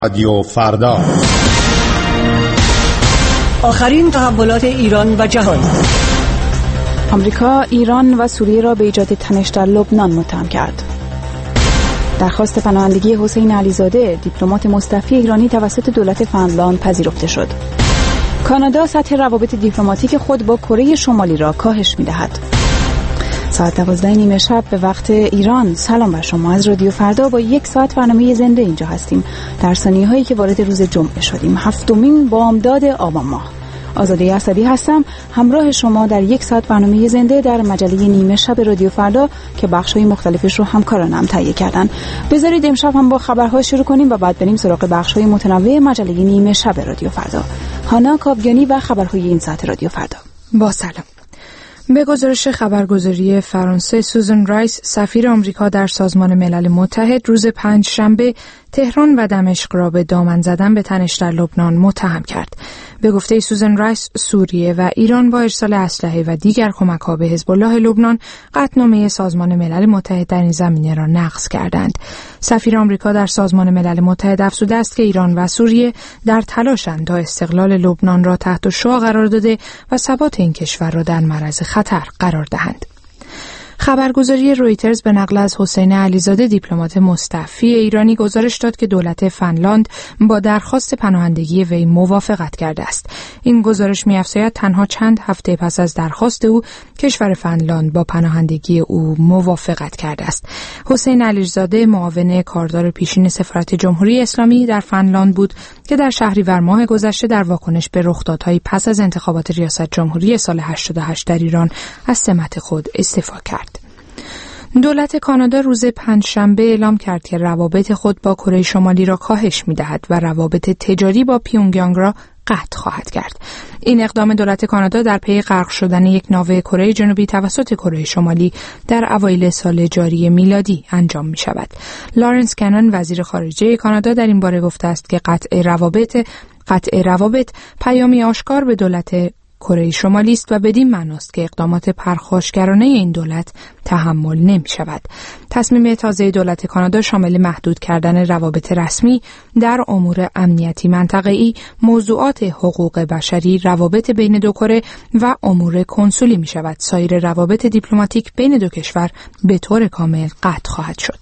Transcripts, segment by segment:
رادیو فردا، آخرین تحولات ایران و جهان. آمریکا ایران و سوریه را به ایجاد تنش در لبنان متهم کرد. درخواست پناهندگی حسین علیزاده، دیپلمات مستعفی ایرانی توسط دولت فنلاند پذیرفته شد. کانادا سطح روابط دیپلماتیک خود با کره شمالی را کاهش می‌دهد. ساعت 12 شب به وقت ایران. سلام بر شما از رادیو فردا با 1 ساعت برنامه زنده اینجا هستیم. در ثانیه‌هایی که وارد روز جمعه شدیم، 7مین بامداد آبان ماه. آزاده اسدی هستم، همراه شما در 1 ساعت برنامه زنده در مجله نیمه شب رادیو فردا که بخش‌های مختلفش رو همکارانم تهیه کردن. بذارید امشب هم با خبرها شروع کنیم و بعد بریم سراغ بخش‌های متنوع مجله نیمه شب رادیو فردا. هانا کاویانی و خبرهای این ساعت رادیو فردا. با سلام. به گزارش خبرگزاری فرانسه، سوزان رایس، سفیر آمریکا در سازمان ملل متحد، روز پنجشنبه تهران و دمشق را به دامن زدن به تنش در لبنان متهم کرد. به گفته سوزان رایس، سوریه و ایران با ارسال اسلحه و دیگر کمک‌ها به حزب الله لبنان قطعنامه سازمان ملل متحد در این زمینه را نقض کردند. سفیر آمریکا در سازمان ملل متحد افزوده است که ایران و سوریه در تلاشند تا استقلال لبنان را تحت شعاع قرار داده و ثبات این کشور را در معرض خطر قرار دهند. خبرگزاری رویترز به نقل از حسین علیزاده، دیپلمات مستعفی ایرانی، گزارش داد که دولت فنلاند با درخواست پناهندگی وی موافقت کرده است. این گزارش می‌افزاید تنها چند هفته پس از درخواست او، کشور فنلاند با پناهندگی او موافقت کرده است. حسین علیزاده معاون کاردار پیشین سفارت جمهوری اسلامی در فنلاند بود که در شهریور ماه گذشته در واکنش به رخدادهای پس از انتخابات ریاست جمهوری سال 88 در ایران از سمت خود استعفا کرد. دولت کانادا روز پنجشنبه اعلام کرد که روابط خود با کره شمالی را کاهش می‌دهد و روابط تجاری با پیونگیانگ را قطع خواهد کرد. این اقدام دولت کانادا در پی غرق شدن یک ناوه کره جنوبی توسط کره شمالی در اوایل سال جاری میلادی انجام می‌شود. لارنس کنن، وزیر خارجه کانادا، در این باره گفته است که قطع روابط پیامی آشکار به دولت کره شمالی است و بدین معناست که اقدامات پرخاشگرانه این دولت تحمل نمی شود. تصمیم تازه دولت کانادا شامل محدود کردن روابط رسمی در امور امنیتی منطقه‌ای، موضوعات حقوق بشری، روابط بین دو کره و امور کنسولی می شود. سایر روابط دیپلماتیک بین دو کشور به طور کامل قطع خواهد شد.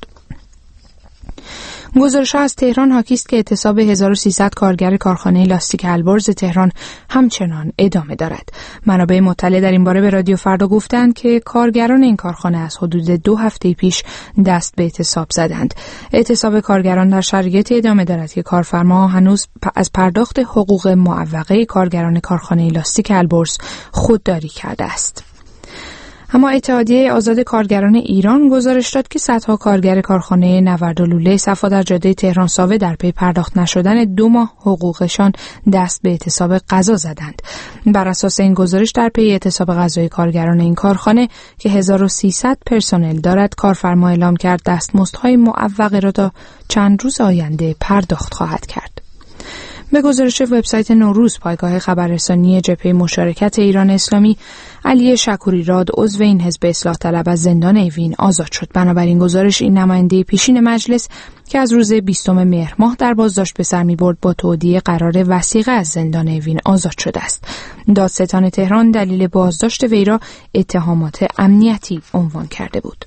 گزارش‌ها از تهران حاکی است که اعتصاب 1300 کارگر کارخانه لاستیک البرز تهران همچنان ادامه دارد. منابع مطلع در این باره به رادیو فردا گفتند که کارگران این کارخانه از حدود 2 هفته پیش دست به اعتصاب زدند. اعتصاب کارگران در شرایطی ادامه دارد که کارفرما هنوز از پرداخت حقوق معوقه کارگران کارخانه لاستیک البرز خودداری کرده است. اما اتحادیه آزاد کارگران ایران گزارش داد که صدها کارگر کارخانه نورد و لوله صفا در جاده تهران ساوه در پی پرداخت نشدن 2 ماه حقوقشان دست به اعتصاب غذا زدند. بر اساس این گزارش در پی اعتصاب غذای کارگران این کارخانه که 1300 پرسنل دارد، کارفرما اعلام کرد دستمزدهای معوقه را تا چند روز آینده پرداخت خواهد کرد. به گزارش وبسایت نوروز، پایگاه خبررسانی جبهه مشارکت ایران اسلامی، علی شکوری‌راد، عضو این حزب اصلاح طلب، از زندان اوین آزاد شد. بنابراین گزارش این نماینده پیشین مجلس که از روز 20 مهر ماه در بازداشت به سر می‌برد، با تودیع قرار وثیقه از زندان اوین آزاد شده است. دادستان تهران دلیل بازداشت وی را اتهامات امنیتی عنوان کرده بود.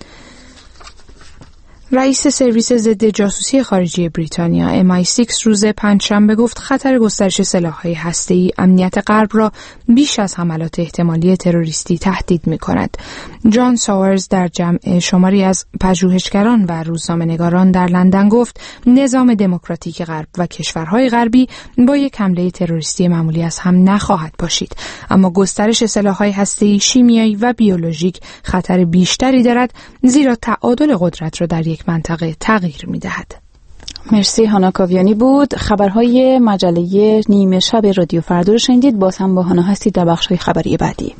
رئیس سرویس ضد جاسوسی خارجی بریتانیا MI6 روز پنجشنبه گفت خطر گسترش سلاح‌های هسته‌ای امنیت غرب را بیش از حملات احتمالی تروریستی تهدید می‌کند. جان ساورز در جمع شماری از پژوهشگران و روزنامه‌نگاران در لندن گفت نظام دموکراتیک غرب و کشورهای غربی با یک حمله تروریستی معمولی از هم نخواهد پاشید، اما گسترش سلاح‌های هسته‌ای، شیمیایی و بیولوژیک خطر بیشتری دارد، زیرا تعادل قدرت را در یک منطقه تغییر می‌دهد. مرسی. هانا کاویانی بود. خبرهای مجله نیمه شب رادیو فردا رو شنیدید. باز هم با هانا هستید در بخش‌های خبری بعدی.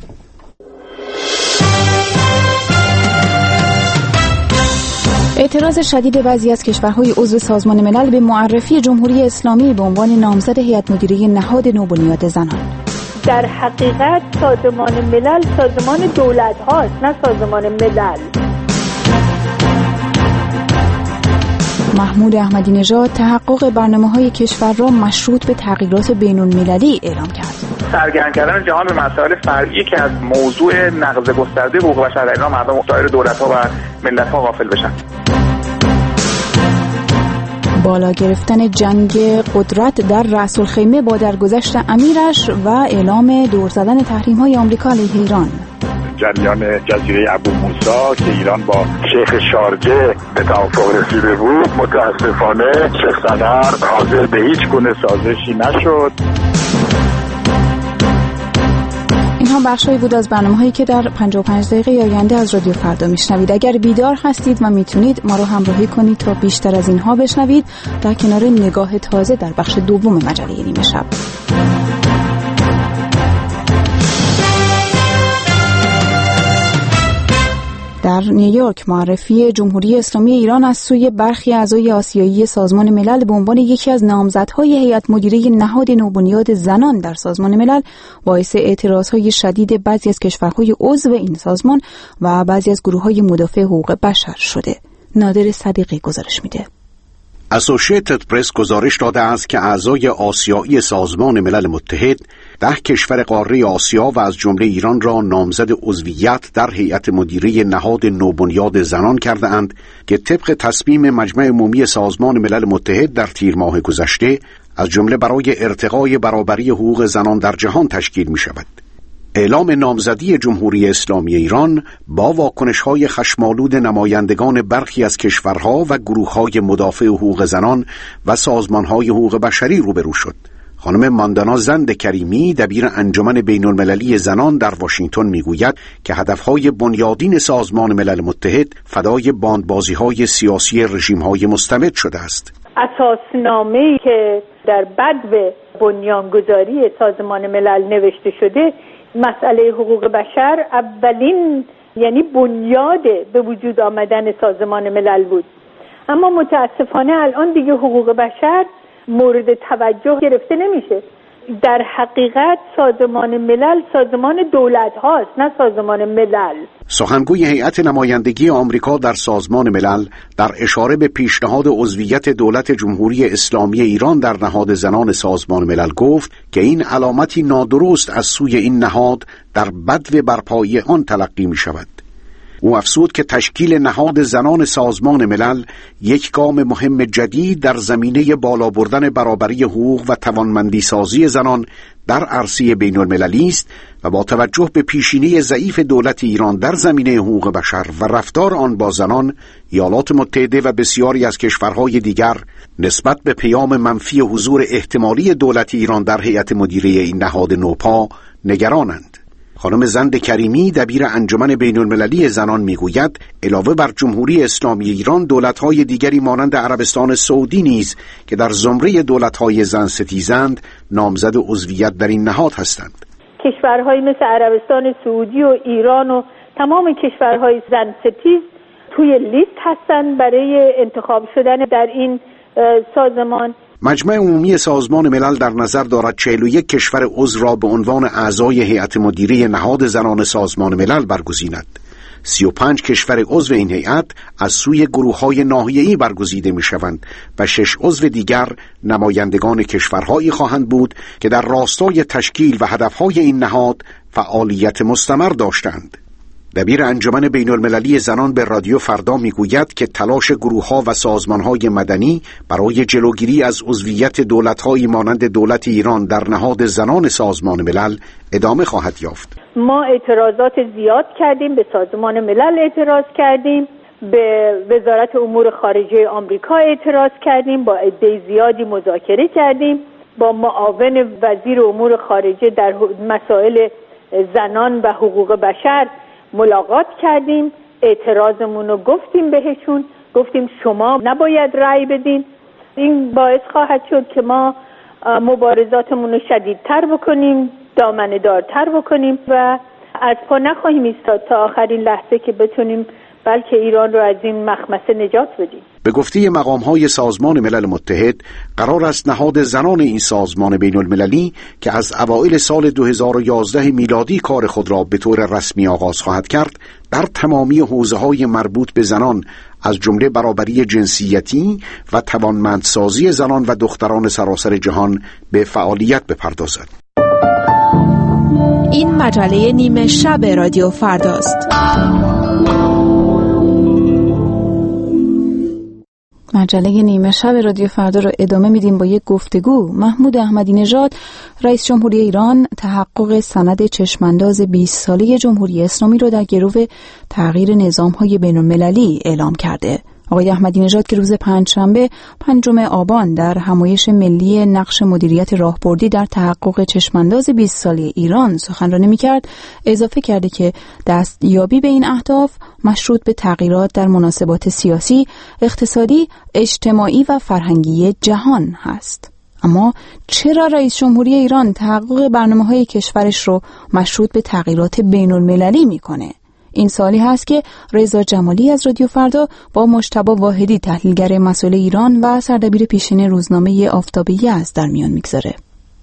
اعتراض شدید بعضی از کشورهای عضو سازمان ملل به معرفی جمهوری اسلامی به عنوان نامزد هیئت مدیره نهاد نوبنیاد زنان. در حقیقت سازمان ملل سازمان دولت هاست، نه سازمان ملل. محمود احمدی نژاد تحقق برنامه‌های کشور را مشروط به تغییرات بین‌المللی اعلام کرد. سرگرم کردن جهان به مسائل فرعی که از موضوع نقض گسترده حقوق بشر در ایران مردم مختار دولت‌ها و ملت‌ها غافل بشن. بالا گرفتن جنگ قدرت در رأس الخیمه با درگذشت امیرش و اعلام دور زدن تحریم‌های آمریکا علیه ایران. جریان جزیره ابو موسی که ایران با شیخ شارجه به توافق رسیده بود، متاسفانه شیخ صدر حاضر به هیچ گونه سازشی نشد. اینها بخشایی بود از برنامه‌هایی که در 55 دقیقه آینده از رادیو فردا میشنوید. اگر بیدار هستید و میتونید ما رو همراهی کنید تا بیشتر از اینها بشنوید در کنار نگاه تازه در بخش دوم مجله نیمه شب. در نیویورک معرفی جمهوری اسلامی ایران از سوی برخی اعضای آسیایی سازمان ملل به عنوان یکی از نامزدهای هیئت مدیره نهاد نوبنیاد زنان در سازمان ملل باعث اعتراضهای شدید بعضی از کشورهای عضو این سازمان و بعضی از گروه‌های مدافع حقوق بشر شده. نادر صدیقی گزارش میده. اسوشیتد پرس گزارش داده است که اعضای آسیایی سازمان ملل متحد 10 کشور قاره آسیا و از جمله ایران را نامزد عضویت در هیئت مدیره نهاد نوبنیاد زنان کرده اند که طبق تصمیم مجمع عمومی سازمان ملل متحد در تیر ماه گذشته از جمله برای ارتقای برابری حقوق زنان در جهان تشکیل می شود. اعلام نامزدی جمهوری اسلامی ایران با واکنش‌های خشمالود نمایندگان برخی از کشورها و گروه‌های مدافع حقوق زنان و سازمان‌های حقوق بشری روبرو شد. خانم ماندانا زند کریمی دبیر انجمن بین‌المللی زنان در واشنگتن میگوید که هدفهای بنیادین سازمان ملل متحد فدای باندبازی‌های سیاسی رژیم‌های مستمد شده است. اساسنامه‌ای که در بدو بنیانگذاری سازمان ملل نوشته شده، مسئله حقوق بشر اولین یعنی بنیاد به وجود آمدن سازمان ملل بود. اما متاسفانه الان دیگه حقوق بشر مورد توجه گرفته نمیشه. در حقیقت سازمان ملل سازمان دولت هاست، نه سازمان ملل. سخنگوی هیئت نمایندگی آمریکا در سازمان ملل در اشاره به پیشنهاد عضویت دولت جمهوری اسلامی ایران در نهاد زنان سازمان ملل گفت که این علامتی نادرست از سوی این نهاد در بدو برپایی آن تلقی می شود. او افزود که تشکیل نهاد زنان سازمان ملل یک گام مهم جدید در زمینه بالا بردن برابری حقوق و توانمندی سازی زنان در عرصه بین المللی است و با توجه به پیشینه ضعیف دولت ایران در زمینه حقوق بشر و رفتار آن با زنان، ایالات متحده و بسیاری از کشورهای دیگر نسبت به پیام منفی حضور احتمالی دولت ایران در هیئت مدیره این نهاد نوپا نگرانند. خانم زند کریمی دبیر انجمن بین‌المللی زنان میگوید علاوه بر جمهوری اسلامی ایران دولت‌های دیگری مانند عربستان سعودی نیز که در زمره دولت‌های زن ستیزند نامزد عضویت در این نهاد هستند. کشورهای مثل عربستان سعودی و ایران و تمام کشورهای زن ستیز توی لیست هستند برای انتخاب شدن در این سازمان. مجمع عمومی سازمان ملل در نظر دارد 41 کشور عضو را به عنوان اعضای هیئت مدیره نهاد زنان سازمان ملل برگزیند. 35 کشور عضو این هیئت از سوی گروه‌های ناحیه‌ای برگزیده می‌شوند و 6 عضو دیگر نمایندگان کشورهایی خواهند بود که در راستای تشکیل و هدفهای این نهاد فعالیت مستمر داشتند. دبیر انجمن بین‌المللی زنان به رادیو فردا میگوید که تلاش گروه‌ها و سازمان‌های مدنی برای جلوگیری از عضویت دولت‌هایی مانند دولت ایران در نهاد زنان سازمان ملل ادامه خواهد یافت. ما اعتراضات زیاد کردیم، به سازمان ملل اعتراض کردیم، به وزارت امور خارجه آمریکا اعتراض کردیم، با عده زیادی مذاکره کردیم، با معاون وزیر امور خارجه در مسائل زنان و حقوق بشر ملاقات کردیم، اعتراضمون رو گفتیم بهشون، گفتیم شما نباید رأی بدین. این باعث خواهد شد که ما مبارزاتمون رو شدیدتر بکنیم، دامنه دارتر بکنیم و از پا نخواهیم ایستاد تا آخرین لحظه که بتونیم بلکه ایران رو از این مخمسه نجات بدیم. به گفته مقام‌های سازمان ملل متحد قرار است نهاد زنان این سازمان بین‌المللی که از اوایل سال 2011 میلادی کار خود را به طور رسمی آغاز خواهد کرد در تمامی حوزه‌های مربوط به زنان از جمله برابری جنسیتی و توانمندسازی زنان و دختران سراسر جهان به فعالیت بپردازد. این مجله نیمه شب رادیو فرداست. مجله نیمه شب رادیو فردا رو ادامه میدیم با یک گفتگو. محمود احمدی نژاد رئیس جمهوری ایران تحقق سند چشمانداز 20 ساله جمهوری اسلامی رو در گرو تغییر نظام‌های بین‌المللی اعلام کرده. آقای احمدی نژاد که روز پنجشنبه 5 آبان در همایش ملی نقش مدیریت راهبردی در تحقق چشمانداز 20 ساله ایران سخنرانی می‌کرد، اضافه کرده که دستیابی به این اهداف مشروط به تغییرات در مناسبات سیاسی، اقتصادی، اجتماعی و فرهنگی جهان هست. اما چرا رئیس جمهوری ایران تحقق برنامه‌های کشورش رو مشروط به تغییرات بین‌المللی می‌کنه؟ این سوالی هست که رضا جمالی از رادیو فردا با مجتبی واحدی تحلیلگر مسائل ایران و سردبیر پیشین روزنامه آفتابی یزد در میان میگذاره.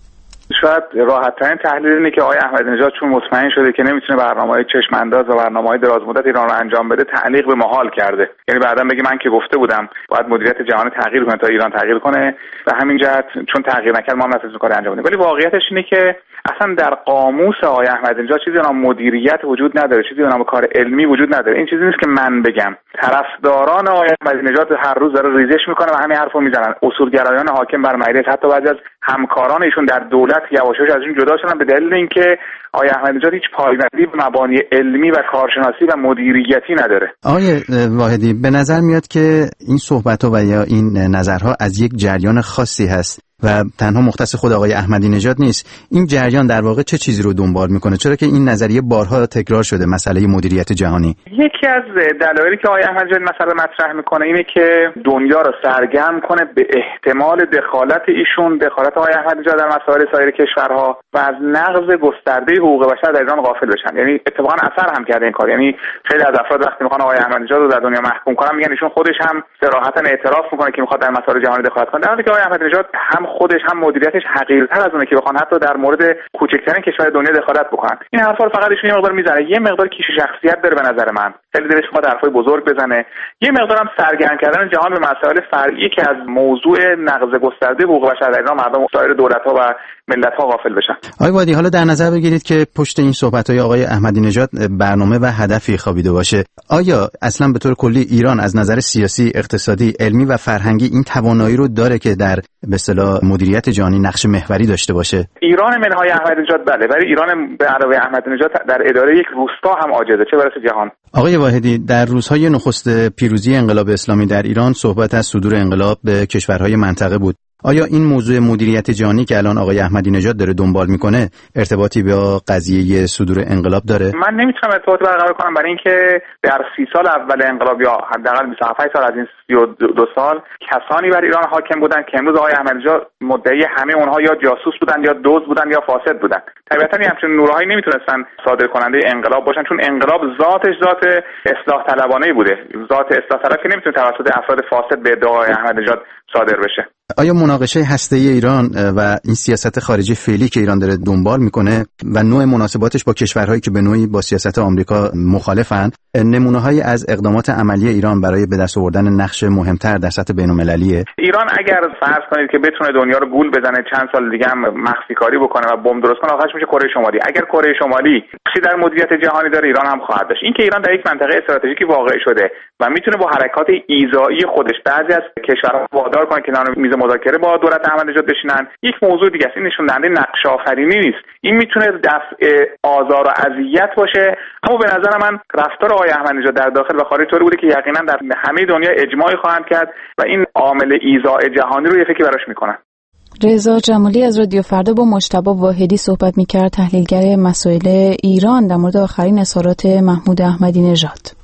شاید راحت‌ترین تحلیل اینه که آقای احمدی نژاد چون مطمئن شده که نمیتونه برنامه‌های چشم‌انداز و برنامه‌های درازمدت ایران رو انجام بده، تعلیق به محال کرده. یعنی بعداً بگه من که گفته بودم باید مدیریت جهانی تغییر کنه تا ایران تغییر کنه و همین جهت چون تغییر نکرد ما هم نتونستیم کار انجام بدیم. ولی واقعیتش اینه که اصلا در قاموس آقای احمدی نژاد چیزی به نام مدیریت وجود نداره، چیزی به نام کار علمی وجود نداره. این چیزی نیست که من بگم. طرفداران آقای احمدی نژاد هر روز داره ریزش میکنه و همین حرفو میزنن. اصولگرایان حاکم بر مجلس، حتی بعضی از همکاران ایشون در دولت یواشاش از این جدا شدن به دلیل اینکه آقای احمدی نژاد هیچ پایبندی به مبانی علمی و کارشناسی و مدیریتی نداره. آقای واحدی، به نظر میاد که این صحبت‌ها و یا این نظرها از یک جریان خاصی هست و تنها مختص خود آقای احمدی نژاد نیست. این جریان در واقع چه چیزی رو دنبال میکنه؟ چرا که این نظریه بارها تکرار شده، مسئله مدیریت جهانی؟ یکی از دلایلی که آقای احمدی نژاد مسئله مطرح میکنه اینه که دنیا رو سرگرم کنه به احتمال دخالت ایشون، دخالت آقای احمدی نژاد در مسائل سایر کشورها و از نقض گسترده حقوق بشر در ایران غافل بشن. یعنی اتفاقا اثر هم کرده این کار. یعنی خیلی از افراد وقتی میخوان آقای احمدی نژاد رو در دنیا محکوم کنن میگن ایشون خودش هم صراحتا اعتراف میکنه که میخواد در مسائل جهانی دخالت کنه، در حالی که آقای احمدی نژاد هم خودش هم مدیریتش حقیرتر از اونه که بخوان حتی در مورد کوچکترین کشور دنیا دخالت بکنن. این حرفا رو فقط ایشون یه مقدار میزنه، یه مقدار کیش شخصیت داره به نظر من، خیلی دلش میخواد حرفای بزرگ بزنه، یه مقدار هم سرگرم کردن جهان به مسائل فرعی که از موضوع نقض گسترده حقوق بشر در ایران مردم سایر دولت‌ها و ملت‌ها غافل بشن. آقای وادی، حالا در نظر بگیرید که پشت این صحبت‌های آقای احمدی نژاد برنامه و هدفی خوابیده باشه. آیا اصلا به طور کلی ایران از نظر سیاسی، اقتصادی، علمی و فرهنگی این توانایی رو داره که در به اصطلاح مدیریت جهانی نقش محوری داشته باشه؟ ایران منهای احمدی نژاد بله، ولی ایران به علاوه احمدی نژاد در اداره یک روستا هم عاجزه، چه برسه جهان. آقای واحدی، در روزهای نخست پیروزی انقلاب اسلامی در ایران صحبت از صدور انقلاب به کشورهای منطقه بود. آیا این موضوع مدیریت جهانی که الان آقای احمدی نژاد داره دنبال میکنه ارتباطی با قضیه صدور انقلاب داره؟ من نمیتونم ارتباط برقرار کنم برای اینکه در 30 سال اول انقلاب یا حداقل 27 سال از این 32 سال کسانی بر ایران حاکم بودن که امروز آقای احمدی نژاد مدعی همه اونها یا جاسوس بودن یا دزد بودن یا فاسد بودن. طبیعتا همچین نورهایی نمیتونستن صادر کننده انقلاب باشن، چون انقلاب ذاتش ذات اصلاح طلبانه بوده. ذات اصلاح طلب که نمیتونه توسط افراد فاسد به ادعای احمدی نژاد صادر بشه. آیا مناقشه هسته‌ای ایران و این سیاست خارجی فعلی که ایران داره دنبال میکنه و نوع مناسباتش با کشورهایی که به نوعی با سیاست آمریکا مخالفن، نمونه‌هایی از اقدامات عملی ایران برای به دست آوردن نقش مهمتر در سطح بین‌المللیه؟ ایران اگر فرض کنید که بتونه دنیا رو گول بزنه، چند سال دیگه هم مخفی کاری بکنه و بمب درست کنه، آخرش میشه کره شمالی. اگر کره شمالی چیزی در مدیریت جهانی داره، ایران هم خواهد داشت. اینکه ایران در یک منطقه استراتژیکی واقع شده و میتونه با حرکات ایذایی خودش بعضی از کشورها وادار کنه که کنار میز مذاکره با دولت احمدی نژاد بشینن، یک موضوع دیگه است. این نشون دهنده نقش آفرینی نیست، این میتونه دفع آزار و اذیت باشه. اما به نظر من رفتار آقای احمدی نژاد در داخل و خارج طوری بوده که یقینا در همه دنیا اجماعی خواهند کرد و این عامل ایذاء جهانی رو یه فکری براش میکنن. رضا جمالی از رادیو فردا با مجتبی واحدی صحبت میکرد، تحلیلگر مسائل ایران، در مورد آخرین اظهارات محمود احمدی نژاد.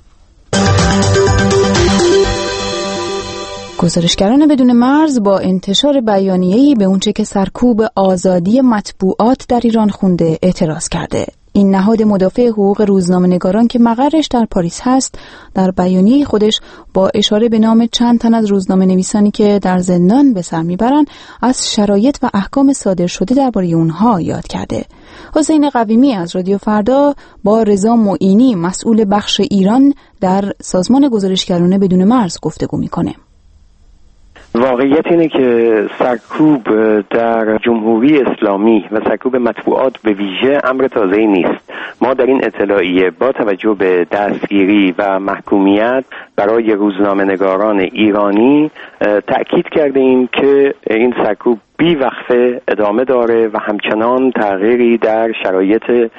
گزارشگران بدون مرز با انتشار بیانیه‌ای به اونچه که سرکوب آزادی مطبوعات در ایران خونده اعتراض کرده. این نهاد مدافع حقوق روزنامه‌نگاران که مقرش در پاریس هست، در بیانیه خودش با اشاره به نام چند تن از روزنامه‌نویسانی که در زندان به سر میبرند از شرایط و احکام صادر شده درباره اونها یاد کرده. حسین قویمی از رادیو فردا با رضا معینی مسئول بخش ایران در سازمان گزارشگران بدون مرز گفتگو میکنه. واقعیت اینه که سرکوب در جمهوری اسلامی و سرکوب مطبوعات به ویژه امر تازه‌ای نیست. ما در این اطلاعیه با توجه به دستگیری و محکومیت برای روزنامه‌نگاران ایرانی تأکید کرده ایم که این سرکوب بی وقفه ادامه داره و همچنان تغییری در شرایط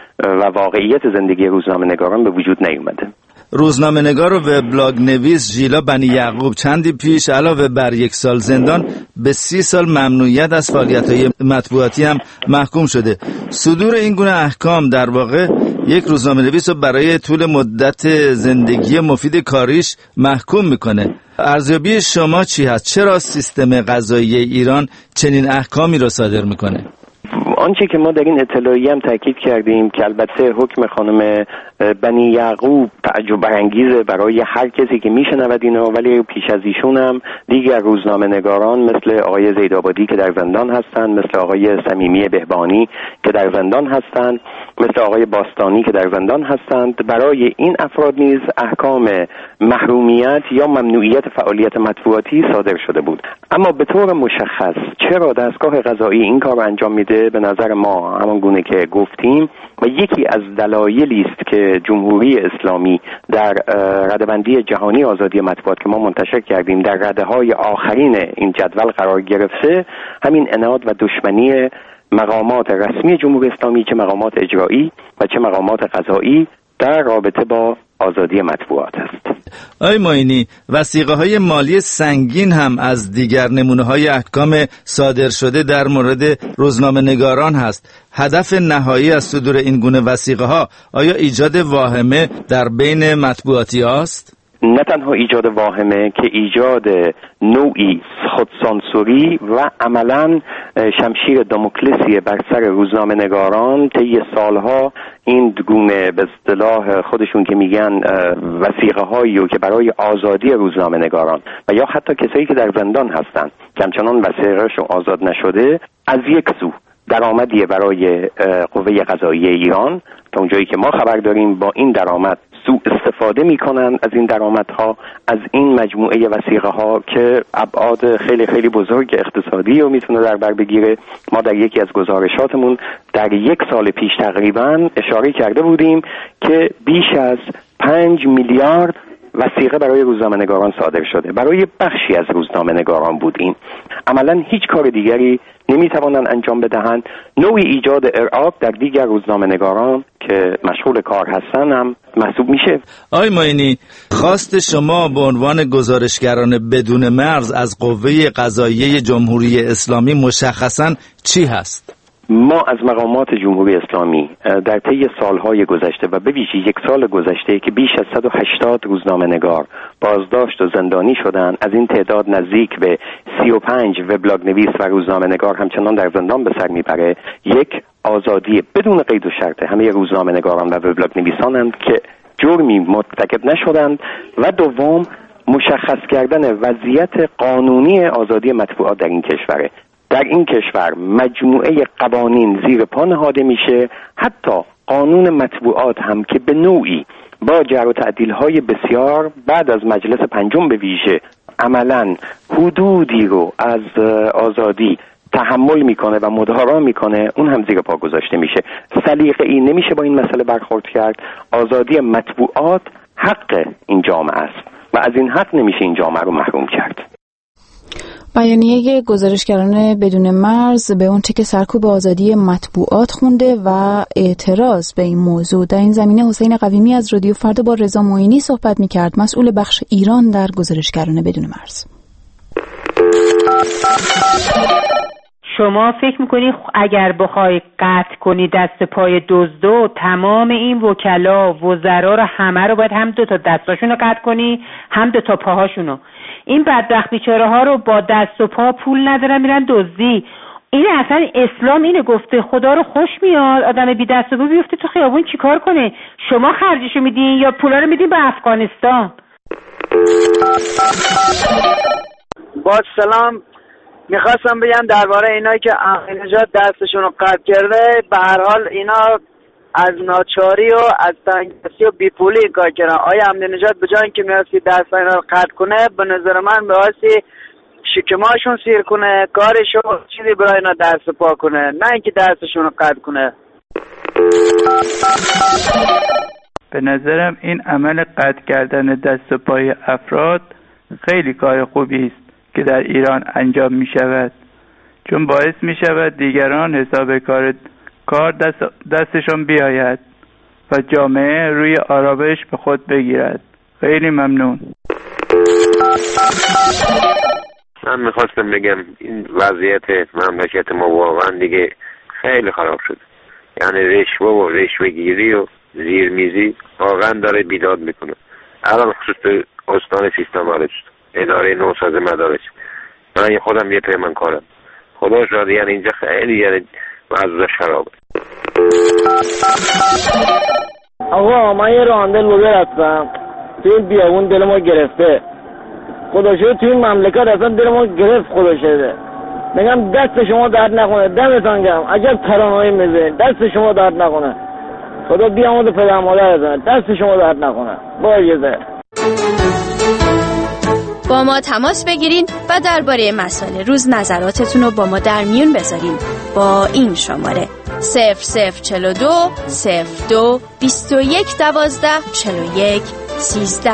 و واقعیت زندگی روزنامه‌نگاران به وجود نیومده. روزنامه‌نگار و وبلاگ نویس ژیلا بنی یعقوب چندی پیش علاوه بر 1 سال زندان به 30 سال ممنوعیت از فعالیت‌های مطبوعاتی هم محکوم شده. صدور این گونه احکام در واقع یک روزنامه‌نویس رو برای طول مدت زندگی مفید کاریش محکوم میکنه. ارزیابی شما چی هست؟ چرا سیستم قضایی ایران چنین احکامی رو صادر میکنه؟ آنچه که ما در این اطلاعیه هم تاکید کردیم که البته حکم خانم بنی یعقوب تعجب برانگیزه برای هر کسی که میشنود اینو، ولی پیش از ایشون هم دیگر روزنامه‌نگاران مثل آقای زیدآبادی که در زندان هستند، مثل آقای صمیمی بهبانی که در زندان هستند، مثل آقای باستانی که در زندان هستند، برای این افراد نیز احکام محرومیت یا ممنوعیت فعالیت مطبوعاتی صادر شده بود. اما به طور مشخص چرا دستگاه قضایی این کار رو انجام میده؟ به نظر ما همان گونه که گفتیم و یکی از دلایلی است که جمهوری اسلامی در رده‌بندی جهانی آزادی مطبوعات که ما منتشر کردیم در رده‌های آخرین این جدول قرار گرفته، همین عناد و دشمنی مقامات رسمی جمهوری اسلامی، چه مقامات اجرایی و چه مقامات قضایی در رابطه با آزادی مطبوعات است. آقای معینی، وثیقه‌های مالی سنگین هم از دیگر نمونه‌های احکام صادر شده در مورد روزنامه‌نگاران هست. هدف نهایی از صدور این گونه وثیقه‌ها آیا ایجاد واهمه در بین مطبوعاتی است؟ نه تنها ایجاد واهمه که ایجاد نوعی خودسانسوری و عملاً شمشیر داموکلسی بر سر روزنامه‌نگاران طی سالها این گونه به اصطلاح خودشون که میگن وثیقه‌هایی که برای آزادی روزنامه‌نگاران و یا حتی کسایی که در زندان هستند که همچنان وثیقه‌شون آزاد نشده، از یک سو درآمدی برای قوه قضاییه ایران تا اونجایی که ما خبر داریم با این درآمد سوء استفاده میکنن از این درآمدها، از این مجموعه وثیقه‌ها که ابعاد خیلی خیلی بزرگ اقتصادی رو میتونه در بر بگیره. ما در یکی از گزارشاتمون در 1 سال پیش تقریبا اشاره کرده بودیم که بیش از 5 میلیارد وثیقه برای روزنامه‌نگاران صادر شده. برای بخشی از روزنامه‌نگاران بود این. عملاً هیچ کار دیگری نمیتوانند انجام بدهند. نوعی ایجاد ارعاب در دیگر روزنامه‌نگاران که مشغول کار هستن هم محسوب میشه. آقای معینی، خواست شما به عنوان گزارشگران بدون مرز از قوه قضاییه جمهوری اسلامی مشخصاً چی هست؟ ما از مقامات جمهوری اسلامی در طی سالهای گذشته و به ویژه 1 سال گذشته که بیش از 180 روزنامه‌نگار بازداشت و زندانی شدند، از این تعداد نزدیک به 35 وبلاگ نویس و روزنامه‌نگار همچنان در زندان به سر میبره. یک، آزادی بدون قید و شرط همه روزنامه‌نگاران و وبلاگ نویسانند که جرمی مرتکب نشدند، و دوم مشخص کردن وضعیت قانونی آزادی مطبوعات در این کشوره. در این کشور مجموعه قوانین زیر پا نهاده میشه، حتی قانون مطبوعات هم که به نوعی با جر و تعدیل‌های بسیار بعد از مجلس پنجم به ویژه عملاً حدودی رو از آزادی تحمل میکنه و مدارا میکنه، اون هم زیر پا گذاشته میشه. سلیقه‌ای نمیشه با این مسئله برخورد کرد. آزادی مطبوعات حق این جامعه است و از این حق نمیشه این جامعه رو محروم کرد. بیانیه گزارشگران بدون مرز به اونچه که سرکوب آزادی مطبوعات خونده و اعتراض به این موضوع. در این زمینه حسین قویمی از رادیو فردا با رضا معینی صحبت می‌کرد، مسئول بخش ایران در گزارشگران بدون مرز. شما فکر میکنی اگر بخوای قطع کنی دست پای دزدو، تمام این وکلا وزرا رو همه رو باید هم 2 تا دستاشون رو قطع کنی هم 2 تا پاهاشون رو؟ این بدبخت بیچاره ها رو با دست و پا پول ندارن میرن دزدی. این اصلا اسلام اینه گفته خدا رو خوش میاد آدم بی دست و پا بیفته تو خیابون چیکار کنه؟ شما خرجشو میدین یا پولا رو میدین به افغانستان؟ با سلام، میخواستم بگم درباره اینایی که احمدی‌نژاد دستشون رو قطع کرده، به هر حال اینا از ناچاری و از تنگدستی و بیپولی این کار کردن. آیا احمدی‌نژاد به جای اینکه می‌خواستی دست اینا رو قطع کنه، به نظر من می‌خواستی شکماشون سیر کنه، کارشو چیزی برای اینا دست پا کنه، نه اینکه دستشون رو قطع کنه. به نظرم این عمل قطع کردن دست و پای افراد خیلی کار خوبی است که در ایران انجام می شود، چون باعث می شود دیگران حساب کار دستشون بیاید و جامعه روی آرامش به خود بگیرد. خیلی ممنون. من میخواستم بگم این وضعیت مملکت ما واقعا دیگه خیلی خراب شد. یعنی رشوه و رشوه‌گیری و زیرمیزی واقعا داره بیداد میکنه. الان خصوص استان سیستان وارد شد، اداره نوساز مدارس. من خودم یه پیمانکارم، خدا شاهد. یعنی اینجا خیلی وضع خرابه. آقا من یه راننده لوگر هستم، توی این بیابون دل ما گرفته. خدا شده توی این مملکت اصلا دل ما گرفت. خدا شده میگم دست شما درد نکنه، دمتان گرم، عجب ترانه‌ای میزنید، دست شما درد نکنه. خدا بیامرز پدر مادرتون، دست شما درد نکنه. با اجازه. با ما تماس بگیرین و درباره مسائل روز نظراتتون رو با ما در میون بذارین با این شماره 0042 02 21 12 41 13.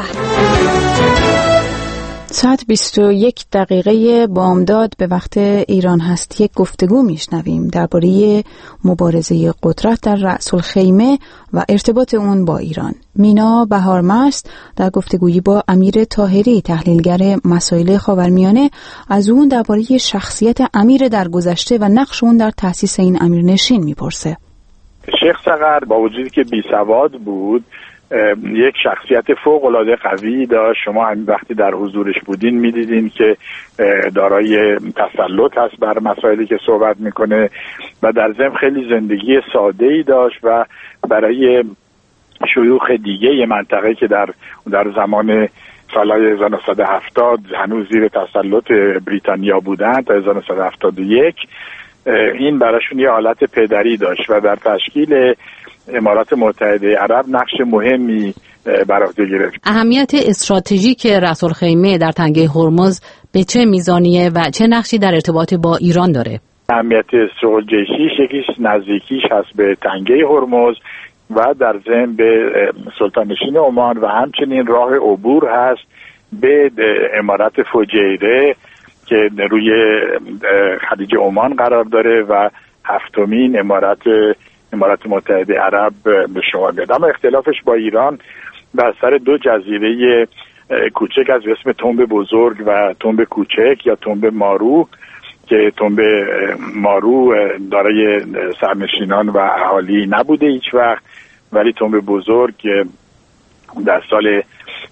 ساعت 21 دقیقه بامداد به وقت ایران هست. یک گفتگو میشنویم درباره مبارزه قدرت در رأس الخیمه و ارتباط اون با ایران. مینا بهارمست در گفتگویی با امیر طاهری تحلیلگر مسائل خاورمیانه از اون درباره شخصیت امیر در گذشته و نقش اون در تأسیس این امیرنشین میپرسه. شیخ صقر با وجودی که بی سواد بود یک شخصیت فوق‌العاده قوی داشت. شما همین وقتی در حضورش بودین میدیدین که دارای تسلط هست بر مسائلی که صحبت میکنه و در ضمن خیلی زندگی ساده‌ای داشت و برای شیوخ دیگه یه منطقه که در زمان سالهای 1970 هنوز زیر تسلط بریتانیا بودن تا 1971 این براشون یه حالت پدری داشت و در تشکیل امارات متحده عرب نقش مهمی بر عهده گرفت. اهمیت استراتژیک رأس الخیمه در تنگه هرمز به چه میزانیه و چه نقشی در ارتباط با ایران داره؟ اهمیت استراتژیکیش یکیش نزدیکیش هست به تنگه هرمز و در ضمن به سلطان نشین عمان و همچنین راه عبور هست به امارت فجیره که روی خلیج عمان قرار داره و هفتمین امارات متحده عرب به شما میاد. اما اختلافش با ایران بر سر دو جزیره کوچک از اسم تنب بزرگ و تنب کوچک یا تنب مارو که تنب مارو دارای سرنشینان و اهالی نبوده هیچ وقت، ولی تنب بزرگ در سال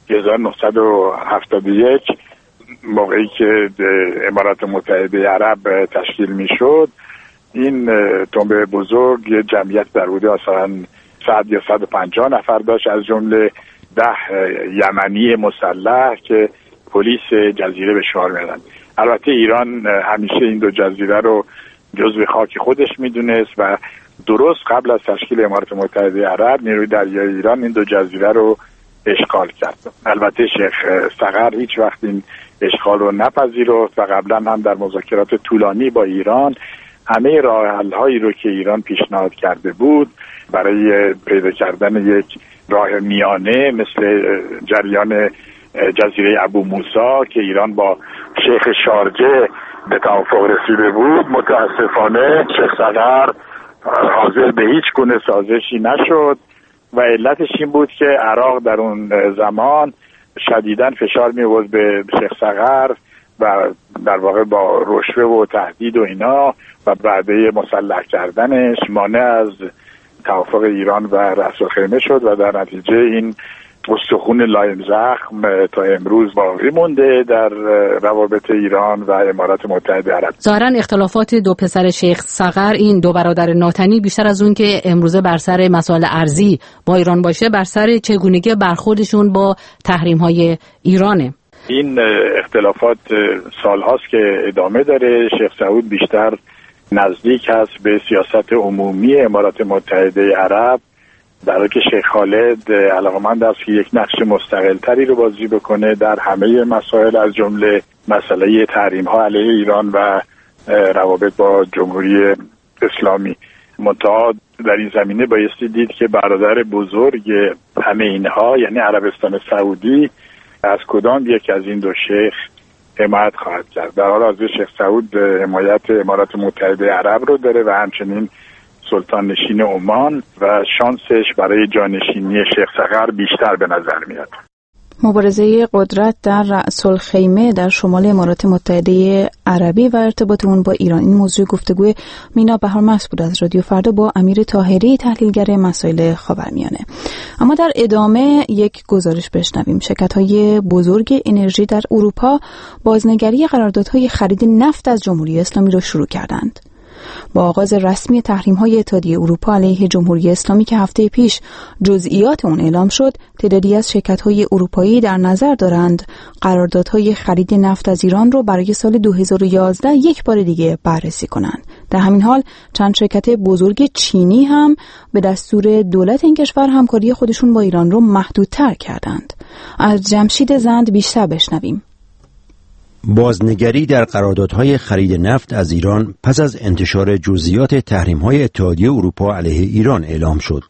1971 موقعی که امارات متحده عرب تشکیل میشد این تنب بزرگ جمعیت در حدود مثلا 100 یا 150 نفر داشت، از جمله 10 یمنی مسلح که پلیس جزیره به شمار می‌آمدن. البته ایران همیشه این دو جزیره رو جزو خاک خودش میدونست و درست قبل از تشکیل امارات متحده عرب نیروی دریایی ایران این دو جزیره رو اشغال کرد. البته شیخ صقر هیچ وقت این اشغال رو نپذیرفت و قبلا هم در مذاکرات طولانی با ایران همه راه‌حل‌هایی رو که ایران پیشنهاد کرده بود برای پیدا کردن یک راه میانه مثل جریان جزیره ابو موسی که ایران با شیخ شارجه به توافق رسیده بود، متاسفانه شیخ صقر حاضر به هیچ گونه سازشی نشد و علتش این بود که عراق در اون زمان شدیداً فشار می‌آورد به شیخ صقر و در واقع با رشوه و تهدید و اینا و بعده مسلح کردنش مانع از توافق ایران و رأس الخیمه شد و در نتیجه این استخون لایم زخم تا امروز باقی مونده در روابط ایران و امارات متحده عرب. ظاهراً اختلافات دو پسر شیخ صقر، این دو برادر ناتنی، بیشتر از اون که امروزه بر سر مسائل ارضی با ایران باشه، بر سر چگونگی برخوردشون با تحریم‌های ایرانه. این اختلافات سالهاست که ادامه داره. شیخ سعود بیشتر نزدیک است به سیاست عمومی امارات متحده عرب، در حالی که شیخ خالد علاقمند است که یک نقش مستقل تری رو بازی بکنه در همه مسائل، از جمله مسئله تحریم ها علیه ایران و روابط با جمهوری اسلامی. منتها در این زمینه بایستی دید که برادر بزرگ همه اینها یعنی عربستان سعودی از کدام یک از این دو شیخ حمایت خواهد کرد. در حال حاضر شیخ سعود حمایت امارات متحده عرب رو داره و همچنین سلطان نشین عمان و شانسش برای جانشینی شیخ صقر بیشتر به نظر میاد. مبارزه قدرت در رأس الخیمه در شمال امارات متحده عربی و ارتباط اون با ایران، این موضوع گفتگوی مینا بهارمست بود از رادیو فردا با امیر طاهری، تحلیلگر مسائل خاورمیانه. اما در ادامه یک گزارش بشنویم. شرکت‌های بزرگ انرژی در اروپا بازنگری قراردادهای خرید نفت از جمهوری اسلامی را شروع کردند. با آغاز رسمی تحریم‌های اتحادیه اروپا علیه جمهوری اسلامی که هفته پیش جزئیات اون اعلام شد، تعدادی از شرکت‌های اروپایی در نظر دارند قراردادهای خرید نفت از ایران رو برای سال 2011 یک بار دیگه بررسی کنند. در همین حال چند شرکت بزرگ چینی هم به دستور دولت این کشور همکاری خودشون با ایران رو محدودتر کردند. از جمشید زند بیشتر بشنویم. بازنگری در قراردادهای خرید نفت از ایران پس از انتشار جزئیات تحریم‌های اتحادیه اروپا علیه ایران اعلام شد.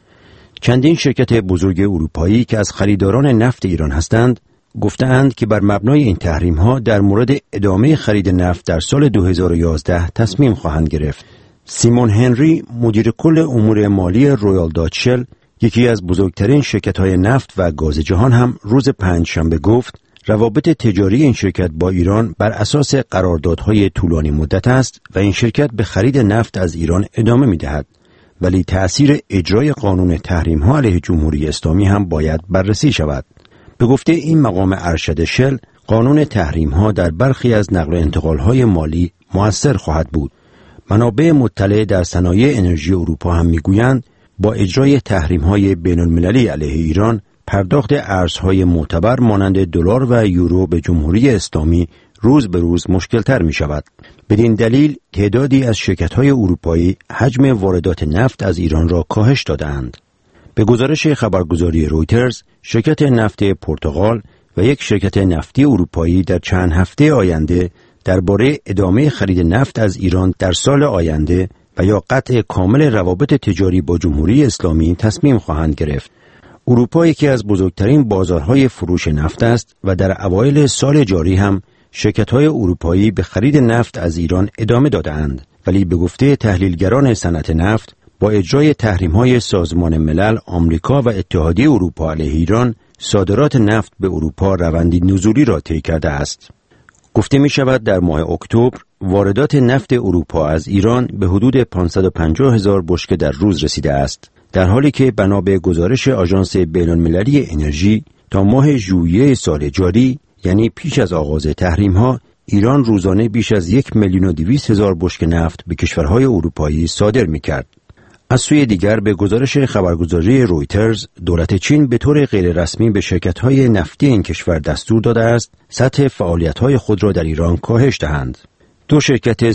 چندین شرکت بزرگ اروپایی که از خریداران نفت ایران هستند، گفتند که بر مبنای این تحریم‌ها در مورد ادامه خرید نفت در سال 2011 تصمیم خواهند گرفت. سیمون هنری، مدیر کل امور مالی رویال داچ شل، یکی از بزرگترین شرکت‌های نفت و گاز جهان، هم روز پنجشنبه گفت روابط تجاری این شرکت با ایران بر اساس قراردادهای طولانی مدت است و این شرکت به خرید نفت از ایران ادامه می‌دهد، ولی تأثیر اجرای قانون تحریم‌ها علیه جمهوری اسلامی هم باید بررسی شود. به گفته این مقام ارشد شل، قانون تحریم‌ها در برخی از نقل و انتقال‌های مالی مؤثر خواهد بود. منابع مطلع در صنایع انرژی اروپا هم می‌گویند با اجرای تحریم‌های بین‌المللی علیه ایران، پرداخت ارزهای معتبر مانند دلار و یورو به جمهوری اسلامی روز به روز مشکل‌تر می‌شود. بدین دلیل تعدادی از شرکت‌های اروپایی حجم واردات نفت از ایران را کاهش دادند. به گزارش خبرگزاری رویترز، شرکت نفت پرتغال و یک شرکت نفتی اروپایی در چند هفته آینده درباره ادامه خرید نفت از ایران در سال آینده و یا قطع کامل روابط تجاری با جمهوری اسلامی تصمیم خواهند گرفت. اروپا یکی از بزرگترین بازارهای فروش نفت است و در اوایل سال جاری هم شرکت‌های اروپایی به خرید نفت از ایران ادامه دادند، ولی به گفته تحلیلگران صنعت نفت، با اجرای تحریم‌های سازمان ملل، آمریکا و اتحادیه اروپا علیه ایران، صادرات نفت به اروپا روندی نزولی را طی کرده است. گفته می شود در ماه اکتبر واردات نفت اروپا از ایران به حدود 550,000 بشکه در روز رسیده است، در حالی که بنا به گزارش آژانس بین‌المللی انرژی تا ماه ژوئیه سال جاری، یعنی پیش از آغاز تحریم‌ها، ایران روزانه بیش از 1,200,000 بشکه نفت به کشورهای اروپایی صادر می‌کرد. از سوی دیگر به گزارش خبرگزاری رویترز، دولت چین به طور غیررسمی به شرکت‌های نفتی این کشور دستور داده است سطح فعالیت‌های خود را در ایران کاهش دهند. دو شرکت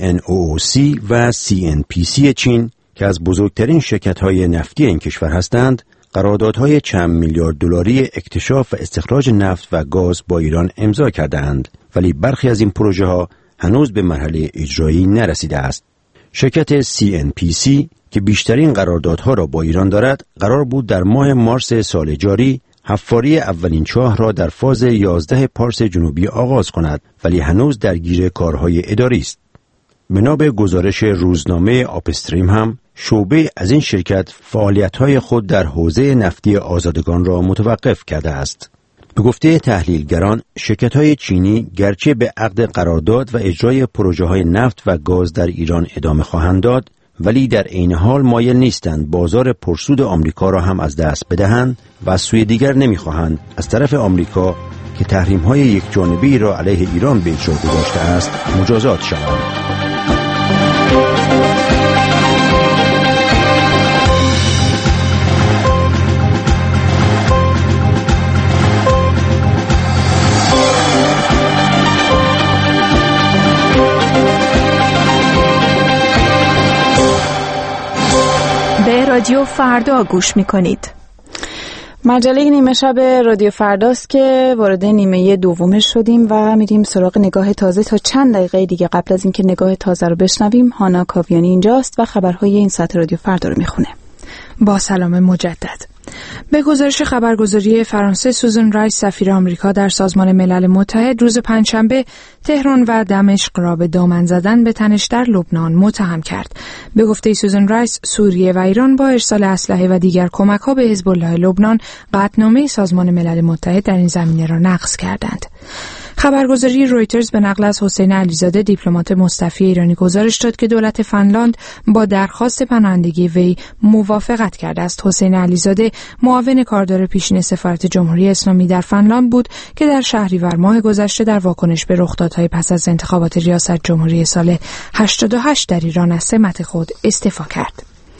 CNOOC و CNPC چین که از بزرگترین شرکت‌های نفتی این کشور هستند، قراردادهای چند میلیارد دلاری اکتشاف و استخراج نفت و گاز با ایران امضا کردند، ولی برخی از این پروژه‌ها هنوز به مرحله اجرایی نرسیده است. شرکت CNPC که بیشترین قراردادها را با ایران دارد، قرار بود در ماه مارس سال جاری حفاری اولین چاه را در فاز 11 پارس جنوبی آغاز کند، ولی هنوز درگیر کارهای اداری است. بنا به گزارش روزنامه آپستریم هم، شعبه از این شرکت فعالیت‌های خود در حوزه نفتی آزادگان را متوقف کرده است. به گفته تحلیلگران، شرکت‌های چینی گرچه به عقد قرارداد و اجرای پروژه‌های نفت و گاز در ایران ادامه خواهند داد، ولی در عین حال مایل نیستند بازار پرسود آمریکا را هم از دست بدهند و از سوی دیگر نمی‌خواهند از طرف آمریکا که تحریم‌های یکجانبی را علیه ایران به اجرا گذاشته است مجازات شوند. به رادیو فردا گوش می‌کنید. مجله نیمه شب رادیو فرداست که وارد نیمه دومش شدیم و میریم سراغ نگاه تازه. تا چند دقیقه دیگه قبل از اینکه نگاه تازه رو بشنویم، هانا کاویانی اینجاست و خبرهای این ساعت رادیو فردا رو میخونه. با سلام مجدد. به گزارش خبرگزاری فرانسه، سوزان رایس سفیر آمریکا در سازمان ملل متحد روز پنجشنبه تهران و دمشق را به دامن زدن به تنش در لبنان متهم کرد. به گفته سوزان رایس، سوریه و ایران با ارسال اسلحه و دیگر کمک‌ها به حزب الله لبنان قطعنامه سازمان ملل متحد در این زمینه را نقض کردند. خبرگزاری رویترز به نقل از حسین علیزاده دیپلمات مستعفی ایرانی گزارش داد که دولت فنلاند با درخواست پناهندگی وی موافقت کرده است. حسین علیزاده معاون کاردار پیشین سفارت جمهوری اسلامی در فنلاند بود که در شهریور ماه گذشته در واکنش به رخدادهای پس از انتخابات ریاست جمهوری سال 88 در ایران از سمت خود استعفا کرد.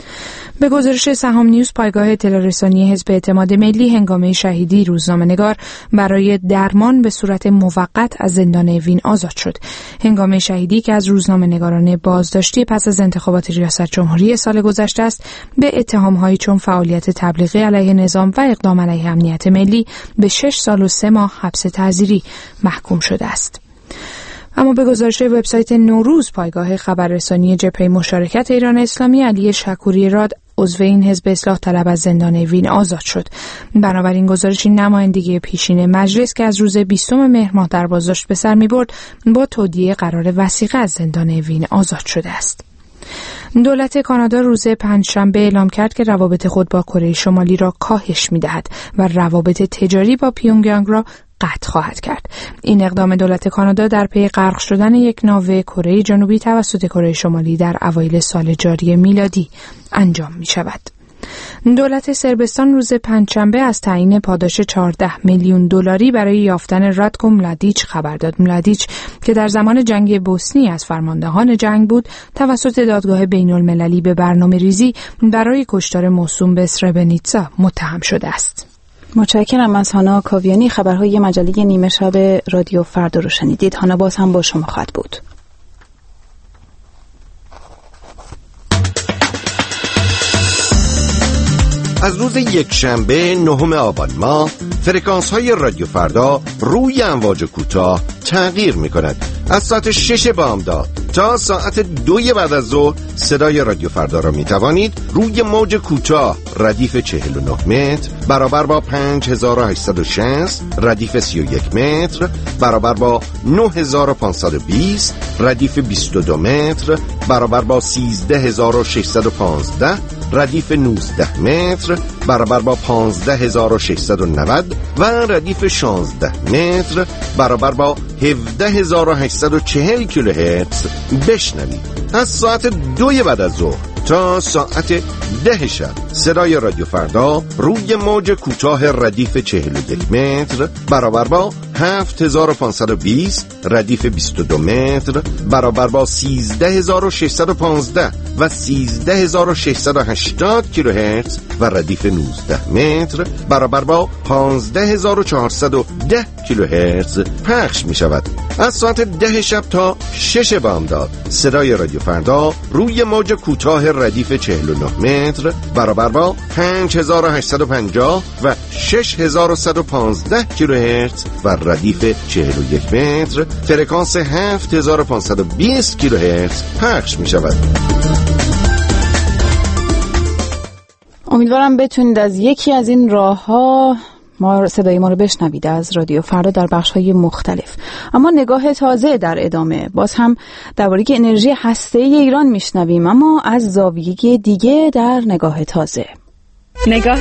به گزارش سهام نیوز، پایگاه اطلاع رسانی حزب اعتماد ملی هنگامه شهیدی روزنامه‌نگار برای درمان به صورت موقت از زندان وین آزاد شد. هنگامه شهیدی که از روزنامه‌نگاران بازداشتی پس از انتخابات ریاست جمهوری سال گذشته است، به اتهام‌هایی چون فعالیت تبلیغی علیه نظام و اقدام علیه امنیت ملی به 6 سال و 3 ماه حبس تعزیری محکوم شده است. اما به گزارش وبسایت نوروز، پایگاه خبررسانی جبهه مشارکت ایران اسلامی، علی شکوری راد عضو این حزب اصلاح طلب از زندان وین آزاد شد. بنابراین گزارش نمایندگی پیشین مجلس که از روز 20 مهر ماه در بازداشت به سر می‌برد، با تودیع قرار وثیقه از زندان وین آزاد شده است. دولت کانادا روز پنجشنبه اعلام کرد که روابط خود با کره شمالی را کاهش می‌دهد و روابط تجاری با پیونگیانگ را قطع خواهد کرد. این اقدام دولت کانادا در پی غرق شدن یک ناو کره جنوبی توسط کره شمالی در اوایل سال جاری میلادی انجام می شود. دولت صربستان روز پنجشنبه از تعیین پاداش 14 میلیون دلاری برای یافتن راتکو ملادیچ خبر داد. ملادیچ که در زمان جنگ بوسنی از فرماندهان جنگ بود، توسط دادگاه بین‌المللی به برنامه‌ریزی برای کشتار موسوم به سربرنیتسا متهم شده است. متشکرم از هانا کاویانی. خبرهای مجله نیمه شب رادیو فردا رو شنیدید. هانا باز هم با شما خواهد بود. از روز یکشنبه 9 آبان ماه فرکانس های رادیو فردا روی امواج کوتاه تغییر می کند. از ساعت 6 بامداد تا ساعت 2 بعد از ظهر صدای رادیو فردا را می توانید روی موج کوتاه ردیف 49 متر برابر با 5860 ردیف 31 متر برابر با 9520 ردیف 22 متر برابر با 13615 ردیف 19 متر برابر با 15690 و ردیف 16 متر برابر با 17840 کیلوهرتز بشنوید. از ساعت 2 بعد از ظهر تا ساعت 10 شب صدای رادیو فردا روی موج کوتاه ردیف 41 متر برابر با 7520 ردیف 22 متر برابر با 13615 و 13680 کیلوهرتز و ردیف 19 متر برابر با 15410 کیلوهرتز پخش می شود. از ساعت 10 شب تا 6 بامداد صدای رادیو فردا روی موج کوتاه ردیف 49 متر برابر با 5850 و 6115 کیلوهرتز و ردیف 41 متر فرکانس 7520 کیلوهرتز پخش می شود. امیدوارم بتونید از یکی از این راه‌ها صدای ما رو بشنوید از رادیو فردا در بخش‌های مختلف. اما نگاه تازه در ادامه باز هم درباره انرژی هسته‌ای ایران میشنویم، اما از زاویه دیگه در نگاه تازه. نگاه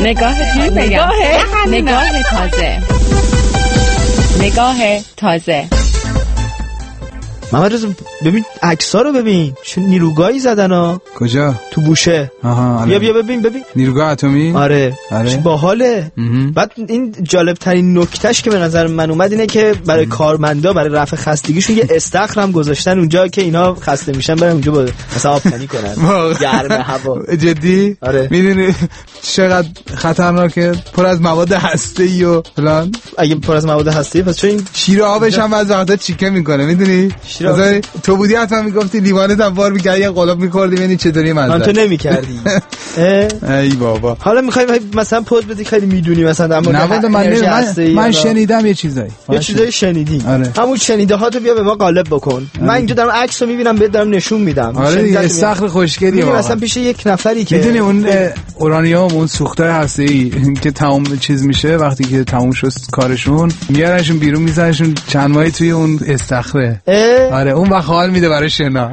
تازه. محمد رضا ببین عکس‌ها رو ببین، چه نیروگاهی زدن کجا؟ تو بوشه. آها بیا ببین نیروگاه اتمی. آره. چه باحاله. بعد این جالب ترین نکتهش که به نظر من اومد اینه که برای کارمندا برای رفع خستگیشون یه استخر هم گذاشتن اونجا که اینا خسته میشن برن اونجا با مثلا آبتنی کنن. گرم هوا. جدی؟ آره. میدونی چقدر خطرناکه؟ پر از مواد هسته‌ای و فلان. اگه پر از مواد هسته‌ای پس چون این شیر آبش هم از وقتا چیکه میکنه میدونی؟ تو بودی حتما میگفتی لیوانت هم وار می‌کردی یه قلاب می‌خوردی ببینی چطوری مزه. من تو نمی‌کردی. ای بابا. حالا می‌خوایم مثلا پوز بدی خیلی میدونی مثلا در مورد من شنیدم یه چیزایی شنیدی. آره. همون شنیده ها تو بیا به ما غالب بکن. من اینجا دارم عکسو می‌بینم بهت دارم نشون میدم. آره دیگه استخر خوشگلی مثلا پیش یک نفری که میدونی اون اورانیوم اون سوختای هسته‌ای که تمام چیز میشه وقتی که تموم شد کارشون میارنشون بیرون میذارنشون چند ماهی توی اون استخره. آره اون وقت حال میده برای شنا.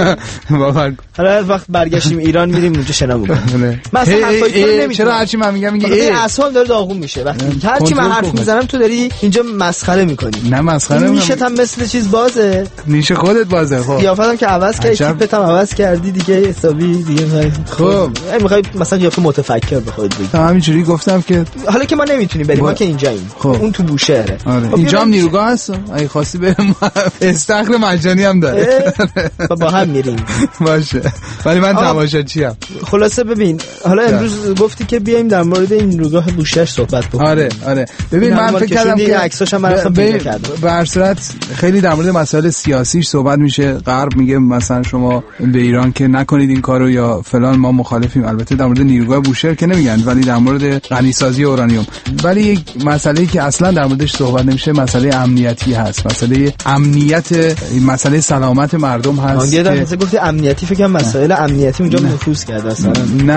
واقعا حالا وقت برگشتیم ایران میریم اونجا شنا میکنیم. مثلا چرا هرچی من میگم اعصاب داره داغون میشه وقتی هرچی من حرف میزنم تو داری اینجا مسخره میکنی. نه مسخره نیشت هم مثل چیز بازه. نیش خودت بازه. خب قیافتم که عوض کردی تیپت هم عوض کردی دیگه حسابی دیگه. خب میخوای مثلا قیافه متفکر بخواد بگی. همینجوری گفتم که حالا که ما نمیتونیم بریم ما که اینجاییم. اون تو بوشهره. اینجا هم نیروگاه هست. اگه خواستی بریم استخر مجانی هم داره. با هم میریم. باشه. ولی من تماشاچی ام. خلاصه ببین حالا امروز گفتی که بیایم در مورد این نیروگاه بوشهر صحبت بکنیم. آره. ببین من فکر کردم که عکساش هم برام پیدا کردم. به هر صورت خیلی در مورد مسائل سیاسیش صحبت میشه. غرب میگه مثلا شما به ایران که نکنید این کارو یا فلان ما مخالفیم. البته در مورد نیروگاه بوشهر که نمیگن ولی در مورد غنیسازی اورانیوم. ولی یک مسئله‌ای که اصلا در موردش صحبت نمیشه مسئله امنیتی هست. مسئله امنیت مسئله سلامت مردم هست. که مثلا گفتی امنیتی فکر کنم مسائل امنیتی اونجا نفوذ کرده اصلا.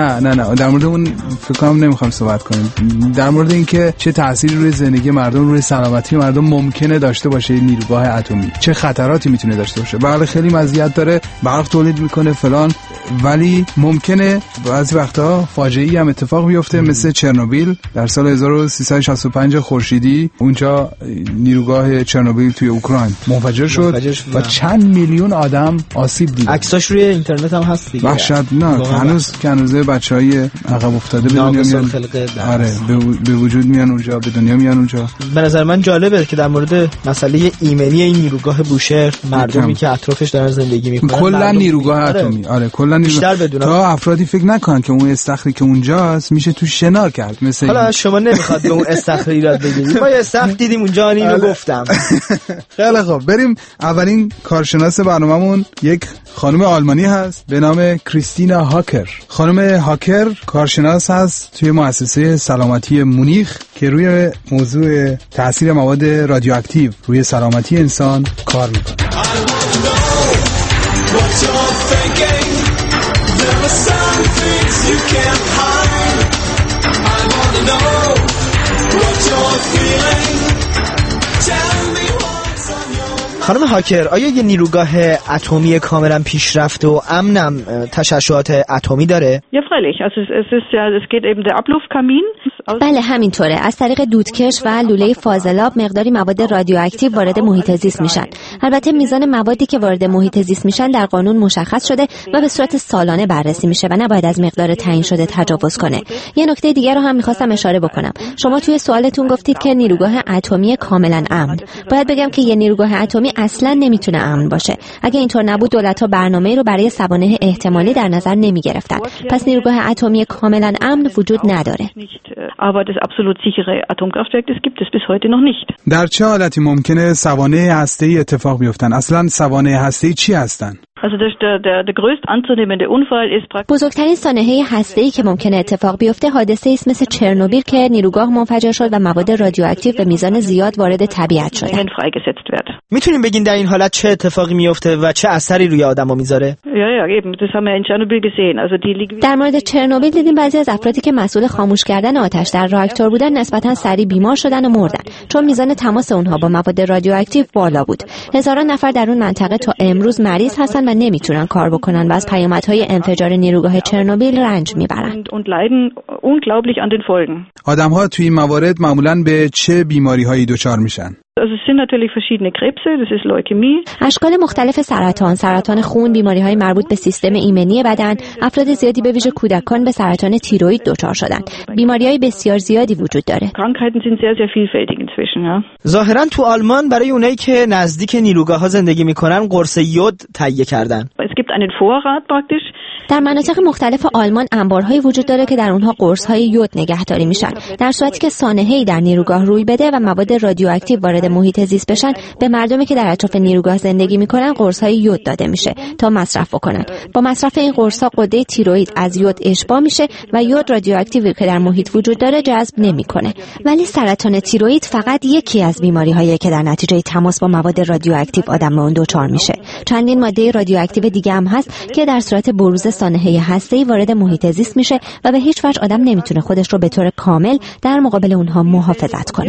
نه در مورد اون فکر کنم نمیخوام صحبت کنیم. در مورد اینکه چه تأثیری روی زندگی مردم روی سلامتی مردم ممکنه داشته باشه نیروگاه اتمی. چه خطراتی میتونه داشته باشه. بله خیلی مزیت داره. برق تولید میکنه فلان ولی ممکنه بعضی وقتا فاجعه‌ای هم اتفاق بیفته مثل چرنوبیل در سال 1365 خورشیدی. اونجا نیروگاه چرنوبیل توی اوکراین منفجر شد و چند میلیون آدم آسیب دید. عکساش روی اینترنت هم هست دیگه. وحشتناک. هنوز بچهای عقب افتاده به دنیا میان. آره به وجود میان اونجا به دنیا میان اونجا. به نظر من جالبه که در مورد مسئله ایمنی این نیروگاه بوشهر مردمی که اطرافش دارن زندگی میکنن کلا نیروگاه اتمی کلا بیشتر بدونم تا افرادی فکر نکنن که اون استخری که اونجاست میشه تو شنا کرد. مثلا حالا شما نمیخواد به اون استخر ایراد بگیرید. ما یه استخر دیدیم اونجا اینو گفتم. خیلی خوب بریم. اولین کارشناس برنامه‌مون یک خانم آلمانی هست به نام کریستینا هاکر. خانم هاکر کارشناس هست توی مؤسسه سلامتی مونیخ که روی موضوع تاثیر مواد رادیواکتیو روی سلامتی انسان کار میکنه. خانم هاکر آیا یه نیروگاه اتمی کاملا پیشرفته و امنم تشعشعات اتمی داره؟ Ja, freilich. Also es geht eben der Abluftkamin. بله همینطوره. از طریق دودکش و لوله فاضلاب مقداری مواد رادیواکتیو وارد محیط زیست میشن. البته میزان موادی که وارد محیط زیست میشن در قانون مشخص شده و به صورت سالانه بررسی میشه و نباید از مقدار تعیین شده تجاوز کنه. یه نکته دیگر رو هم میخواستم اشاره بکنم. شما توی سوالتون گفتید که نیروگاه اتمی کاملا امن. باید بگم که یه نیروگاه اتمی اصلا نمیتونه امن باشه. اگه اینطور نبود دولت‌ها برنامه‌ای رو برای سوانح احتمالی در نظر نمیگرفتن. پس نیروگاه اتمی کاملا امن وجود نداره. Aber das absolut sichere Atomkraftwerk, das gibt es bis heute noch nicht. در چه حالتی ممکنه سوانح هسته‌ای اتفاق بیفتن؟ اصلا سوانح هسته‌ای چی هستن؟ Also der größt anzunehmende Unfall ist praktisch بزرگترین سانحه هسته‌ای که ممکنه اتفاق بیفته حادثه است مثل چرنوبیل که نیروگاه منفجر شد و مواد رادیواکتیو به میزان زیاد وارد طبیعت شده. میتونیم بگین در این حالت چه اتفاقی میفته و چه اثری روی آدمو میذاره؟ Ja, eben, das haben wir in Tschernobyl gesehen. Also die در مورد چرنوبیل دیدیم بعضی از افرادی که مسئول خاموش کردن آتش در راکتور بودن نسبتاً سریع بیمار شدن و مردن چون میزان تماس اونها با مواد رادیواکتیو بالا بود. هزاران نفر در اون منطقه تا امروز مریض هستن و نمیتونن کار بکنن و از پیامدهای انفجار نیروگاه چرنوبیل رنج میبرن. آدم‌ها توی این موارد معمولاً به چه بیماری‌هایی دچار میشن؟ Also es sind natürlich verschiedene Krebse, das ist Leukämie. اشکال مختلف سرطان خون، بیماری‌های مربوط به سیستم ایمنی بدن، افراد زیادی به ویژه کودکان به سرطان تیروئید دچار شدن. بیماری‌های بسیار زیادی وجود داره. Krankheiten sind sehr sehr vielfältig inzwischen, ja. ظاهرا تو آلمان برای اونایی که نزدیک نیروگاه‌ها زندگی می‌کنن قرص یود تهیه کردن. Es gibt einen Vorrat praktisch. در مناطق مختلف آلمان انبارهایی وجود داره که در اونها قرص‌های یود نگهداری میشن. در صورتی که سانحه‌ای در نیروگاه روی بده و مواد رادیواکتیو وارد محیط زیست بشن، به مردمی که در اطراف نیروگاه زندگی میکنن قرص‌های یود داده میشه تا مصرف بکنن. با مصرف این قرص‌ها غده تیروئید از یود اشباع میشه و یود رادیواکتیوی که در محیط وجود داره جذب نمیکنه. ولی سرطان تیروئید فقط یکی از بیماری‌هایی که در نتیجه تماس با مواد رادیواکتیو آدم به اون دچار میشه. چندین ماده رادیواکتیو دیگه هم هست که در صورت بروز سانحه هسته‌ای وارد محیط زیست میشه و به هیچ وجه آدم نمیتونه خودش رو به طور کامل در مقابل اونها محافظت کنه.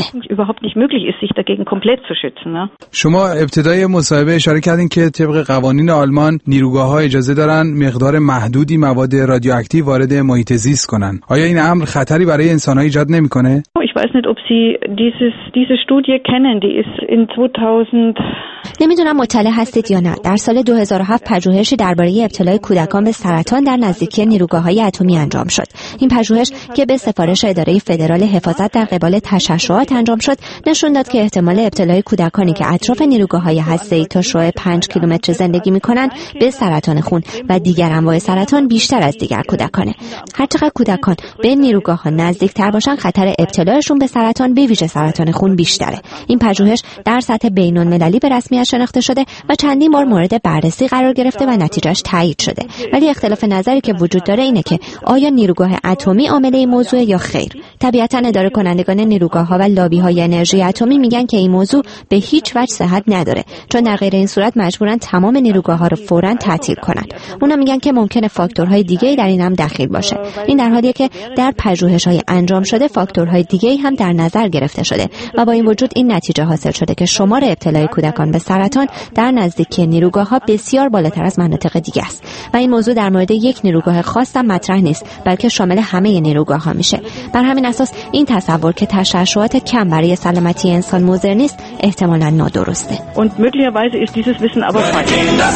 شما ابتدای مصاحبه اشاره کردین که طبق قوانین آلمان نیروگاه‌ها اجازه دارن مقدار محدودی مواد رادیواکتیو وارد محیط زیست کنن. آیا این امر خطری برای انسان‌ها ایجاد نمی‌کنه؟ Ich weiß nicht, ob Sie diese Studie kennen, die ist in 2000. نمیدونم مطلع هستید یا نه. در سال 2007 پژوهشی درباره ابتلای کودکان به سرطان در نزدیکی نیروگاه‌های اتمی انجام شد. این پژوهش که به سفارش اداره فدرال حفاظت در قبال تشعشعات انجام شد، نشون داد که احتمال ابتلای کودکانی که اطراف نیروگاه‌های هسته‌ای تا شعاع 5 کیلومتر زندگی می‌کنند به سرطان خون و دیگر انواع سرطان بیشتر از دیگر کودکانه. هرچقدر کودکان به نیروگاه‌ها نزدیک‌تر باشن، خطر ابتلایشون به سرطان به ویژه سرطان خون بیشتره. این پژوهش در سطح بین‌المللی به رسمیت شناخته شده و چندین بار مورد بررسی قرار گرفته و نتیجهش تایید شده. ولی اختلاف نظری که وجود داره اینه که آیا نیروگاه اتمی عامل این موضوع یا خیر. طبیعتاً اداره کنندگان نیروگاه‌ها و لابی‌های انرژی اتمی میگن که این موضوع به هیچ وجه صحت نداره، چون در غیر این صورت مجبورن تمام نیروگاه‌ها رو فوراً تعطیل کنن. اونا میگن که ممکنه فاکتورهای دیگه‌ای در این هم دخیل باشه. این در حالیه که در پژوهش‌های انجام شده فاکتورهای دیگه‌ای هم در نظر گرفته شده و با این وجود این نتیجه حاصل شده که شمار ابتلای کودکان به سرطان در نزدیکی نیروگاه‌ها بسیار بالاتر از مناطق دیگه است و این موضوع در مورد یک نیروگاه خاص هم مطرح نیست، بلکه شامل همه نیروگاه‌ها میشه. بر همین اساس این تصور که تشعشعات کم برای سلامتی انسان مضر نیست احتمالاً نادرسته. Und möglicherweise ist dieses Wissen aber falsch.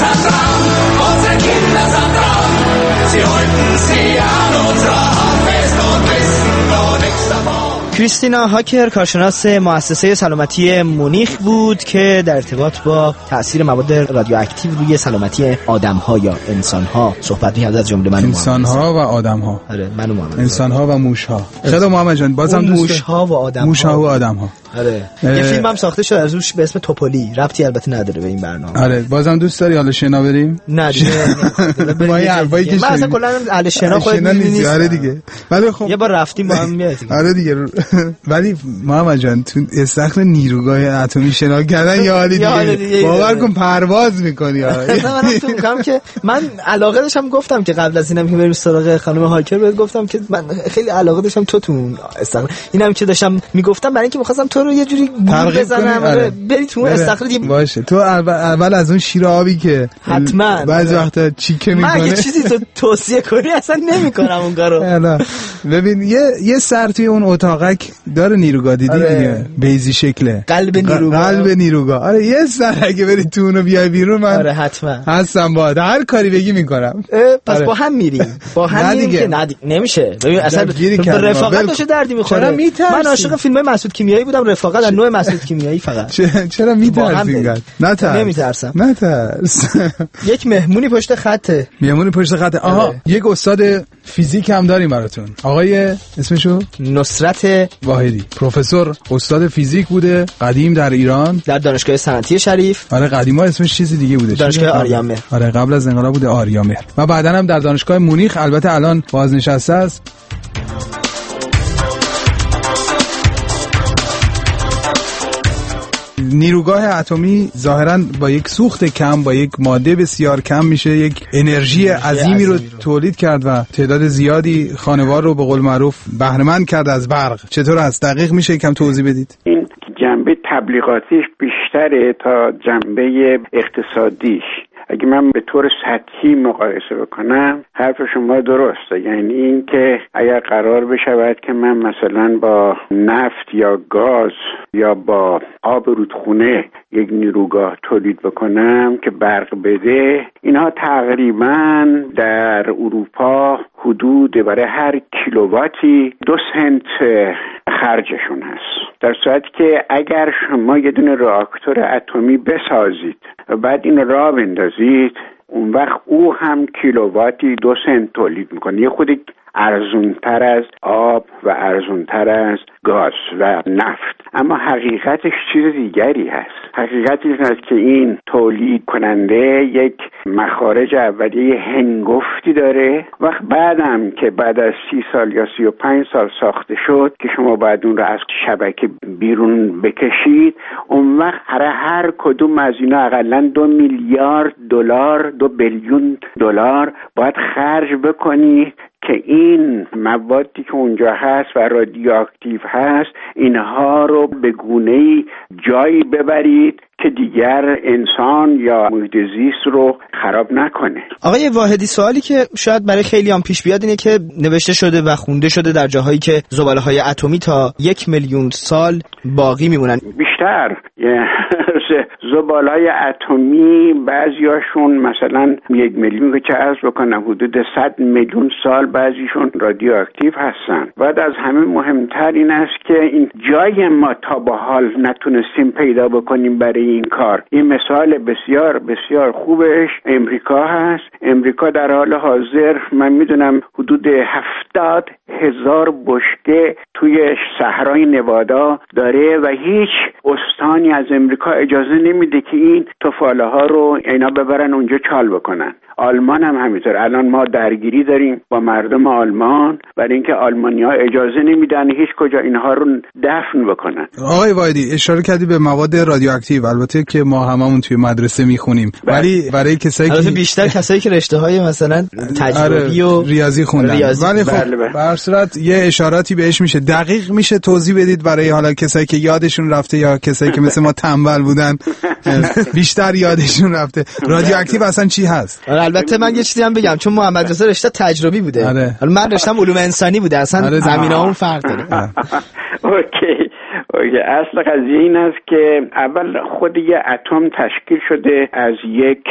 کریستینا هاکر کارشناس مؤسسه سلامتی مونیخ بود که در ارتباط با تأثیر مواد رادیواکتیو روی سلامتی آدم‌ها یا انسان‌ها صحبت می‌کرد، از جمله انسان‌ها و آدم‌ها. آره، من و محمد. انسان‌ها و موش‌ها. خیلی محمد جان بازم موش‌ها و آدم‌ها. موش‌ها و آدم‌ها. آره. یه فیلم هم ساخته شده از روش به اسم توپولی، ربطی البته نداره به این برنامه. آره، بازم دوست داری حالا شنا بریم؟ نه دیگه. ما این حرفایی که من اصلا کلا اهل شنا خودت می‌دونی. آره دیگه. ولی خب یه بار رفتیم با هم میاد. آره دیگه. ولی محمد جان تو استخر نیروگاه اتمی شنا کردن یا حالی دیگه. باور کن پرواز می‌کنی. من تو میگم که من علاقه داشتم، گفتم که قبل از اینم که بریم سراغ خانم هاکر بهت گفتم که من خیلی علاقه داشتم تو استخر. اینم که داشتم میگفتم برای اینکه می‌خواستم تو رو یه جوری بزنم. آره. بری تو استخر دیگه باشه. تو اول از اون شیر آبی که حتما بعضی وقتا چیکه می‌کنه. من یه چیزی تو توصیه کنی اصلا نمی‌کنم اون کارو. ببین یه سر توی اون اتاقک داره نیروگاه دیدی دیگه، بیزی شکله قلب نیروگاه. آره یه سر اگه بری تو اونو بیای بیرون من آره حتما هستم باهات، هر کاری بگی میکنم. پس با هم میریم با هم میریم که نمیشه. ببین اصلا رفاقت داشته دردی میخوره. من عاشق فیلمای مسعود کیمیایی بودم، رفاقت از نوع مسعود کیمیایی فقط. چرا میترسی؟ نمیترسم. نترس. یک مهمونی پشت خطه. آها یک استاد فیزیک هم داریم براتون، آقای اسمشو نصرت واحدی، پروفسور استاد فیزیک بوده قدیم در ایران، در دانشگاه صنعتی شریف. آره قدیما اسمش چیزی دیگه بوده، دانشگاه آریامهر. آره قبل از انقلاب بوده آریامهر و بعدن هم در دانشگاه مونیخ، البته الان بازنشسته است. نیروگاه اتمی ظاهراً با یک سوخت کم، با یک ماده بسیار کم میشه یک انرژی عظیمی رو تولید کرد و تعداد زیادی خانوار رو به قول معروف بهره‌مند کرد از برق. چطور است؟ دقیق میشه یکم توضیح بدید؟ این جنبه تبلیغاتیش بیشتره تا جنبه اقتصادیش. اگه من به طور سطحی مقایسه بکنم حرف شما درسته، یعنی این که اگر قرار بشود که من مثلا با نفت یا گاز یا با آب رودخونه یک نیروگاه تولید بکنم که برق بده، اینها تقریبا در اروپا حدود برای هر کیلوواتی 2 سنت خرجشون هست، در صورتی که اگر شما یه دونه راکتور اتمی بسازید و بعد این راه بندازید، اون وقت او هم کیلوواتی 2 سنت تولید میکنه. یه خودی ارزونتر از آب و ارزونتر از گاز و نفت، اما حقیقتش چیز دیگری هست. حقیقت این است که این تولید کننده یک مخارج اولیه هنگفتی داره، وقت بعدم که بعد از 30 سال یا 35 سال ساخته شد که شما باید اون رو از شبکه بیرون بکشید، اون وقت هر کدوم از اینا اقلا 2 میلیارد دلار 2 بیلیون دلار باید خرج بکنید که این موادی که اونجا هست و رادیواکتیو هست اینها رو به گونه‌ای جایی ببرید که دیگر انسان یا محیط زیست رو خراب نکنه. آقای واحدی، سوالی که شاید برای خیلی هم پیش بیاد اینه که نوشته شده و خونده شده در جاهایی که زباله‌های اتمی تا 1 میلیون سال باقی میمونن. بیشتر زباله‌های اتمی بعضیاشون مثلا 1 میلیون که عرض بکنم حدود 100 میلیون سال بعضیشون رادیواکتیو هستن. بعد از همه مهمتر این است که این جای ما تا به حال نتونستیم پیدا بکنیم برای این کار. این مثال بسیار بسیار خوبش امریکا هست. امریکا در حال حاضر من میدونم حدود 70,000 بشکه توی صحرای نوادا داره و هیچ استانی از امریکا اجازه نمیده که این تفاله ها رو اینا ببرن اونجا چال بکنن. آلمان هم همینطور. الان ما درگیری داریم با مردم آلمان برای اینکه آلمانی‌ها اجازه نمیدن هیچ کجا اینها رو دفن بکنن. آقای واحدی اشاره کردی به مواد رادیواکتیو، البته که ما هممون توی مدرسه میخونیم، ولی برای کسایی که بیشتر کسایی که رشته‌های مثلا تجربی و ریاضی خوندن، ولی خب به هر صورت یه اشاراتی بهش میشه. دقیق میشه توضیح بدید برای حالا کسایی که یادشون رفته یا کسایی که مثل ما تنبل بودن بیشتر یادشون رفته رادیواکتیو اصلا چی هست؟ البته من یه چیزی هم بگم، چون محمد رضا رشته تجربی بوده، حالا من رشتم علوم انسانی بوده، اصلا زمینه‌هامون فرق داره. اوکی. اصل قضیه این است که اول خود یه اتم تشکیل شده از یک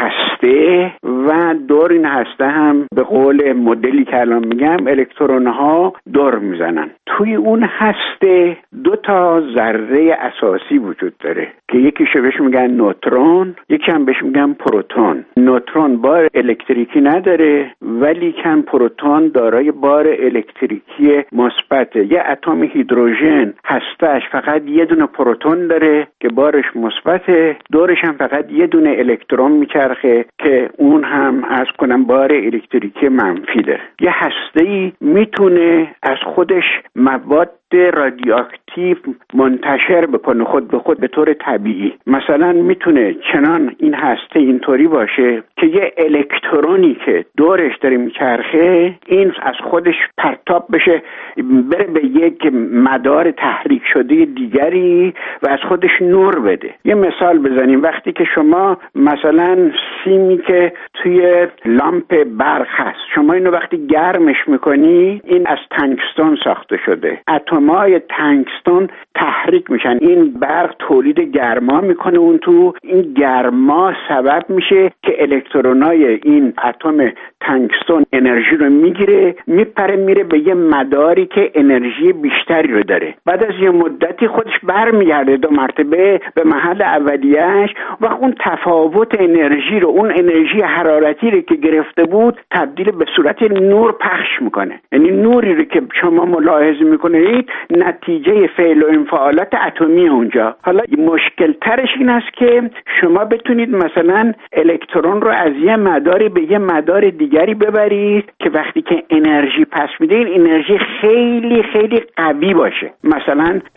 هسته و دور این هسته هم به قول مدلی که الان میگم الکترون ها دور میزنن. توی اون هسته 2 تا ذره اساسی وجود داره که یکیش بهش میگن نوترون، یکی هم بهش میگن پروتون. نوترون بار الکتریکی نداره ولی کم پروتون دارای بار الکتریکی مثبته. یه اتم هیدروژن هسته‌اش فقط یه دونه پروتون داره که بارش مثبته، دورش هم فقط یه دونه الکترون میچرخه که اون هم از کنم بار الکتریکی منفی داره. یه هسته‌ای میتونه از خودش مواد رادیواکتیو منتشر بکنه خود به خود به طور طبیعی. مثلا میتونه چنان این هسته اینطوری باشه که یه الکترونی که دورش داره میچرخه این از خودش پرتاب بشه بره به یک مدار تحریک شده دیگری و از خودش نور بده. یه مثال بزنیم، وقتی که شما مثلا سیمی که توی لامپ برق هست شما اینو وقتی گرمش میکنی این از تنگستون ساخته شده، اتمای تنگستون تحریک میشن، این برق تولید گرما میکنه اون تو، این گرما سبب میشه که الکترونای این اتم تنگستون انرژی رو میگیره میپره میره به یه مداری که انرژی بیشتری رو داره. بعد از یه مدتی خودش برمیگرده 2 مرتبه به محل اولیه‌اش و اون تفاوت انرژی رو، اون انرژی حرارتی رو که گرفته بود تبدیل به صورت نور پخش میکنه. یعنی نوری رو که شما ملاحظه میکنید نتیجه فعل و انفعالات اتمی اونجا. حالا مشکل ترش این است که شما بتونید مثلا الکترون رو از یه مداری به یه مدار دیگری ببرید که وقتی که انرژی پس میده این انرژی خیلی خیلی قوی باشه. مثلا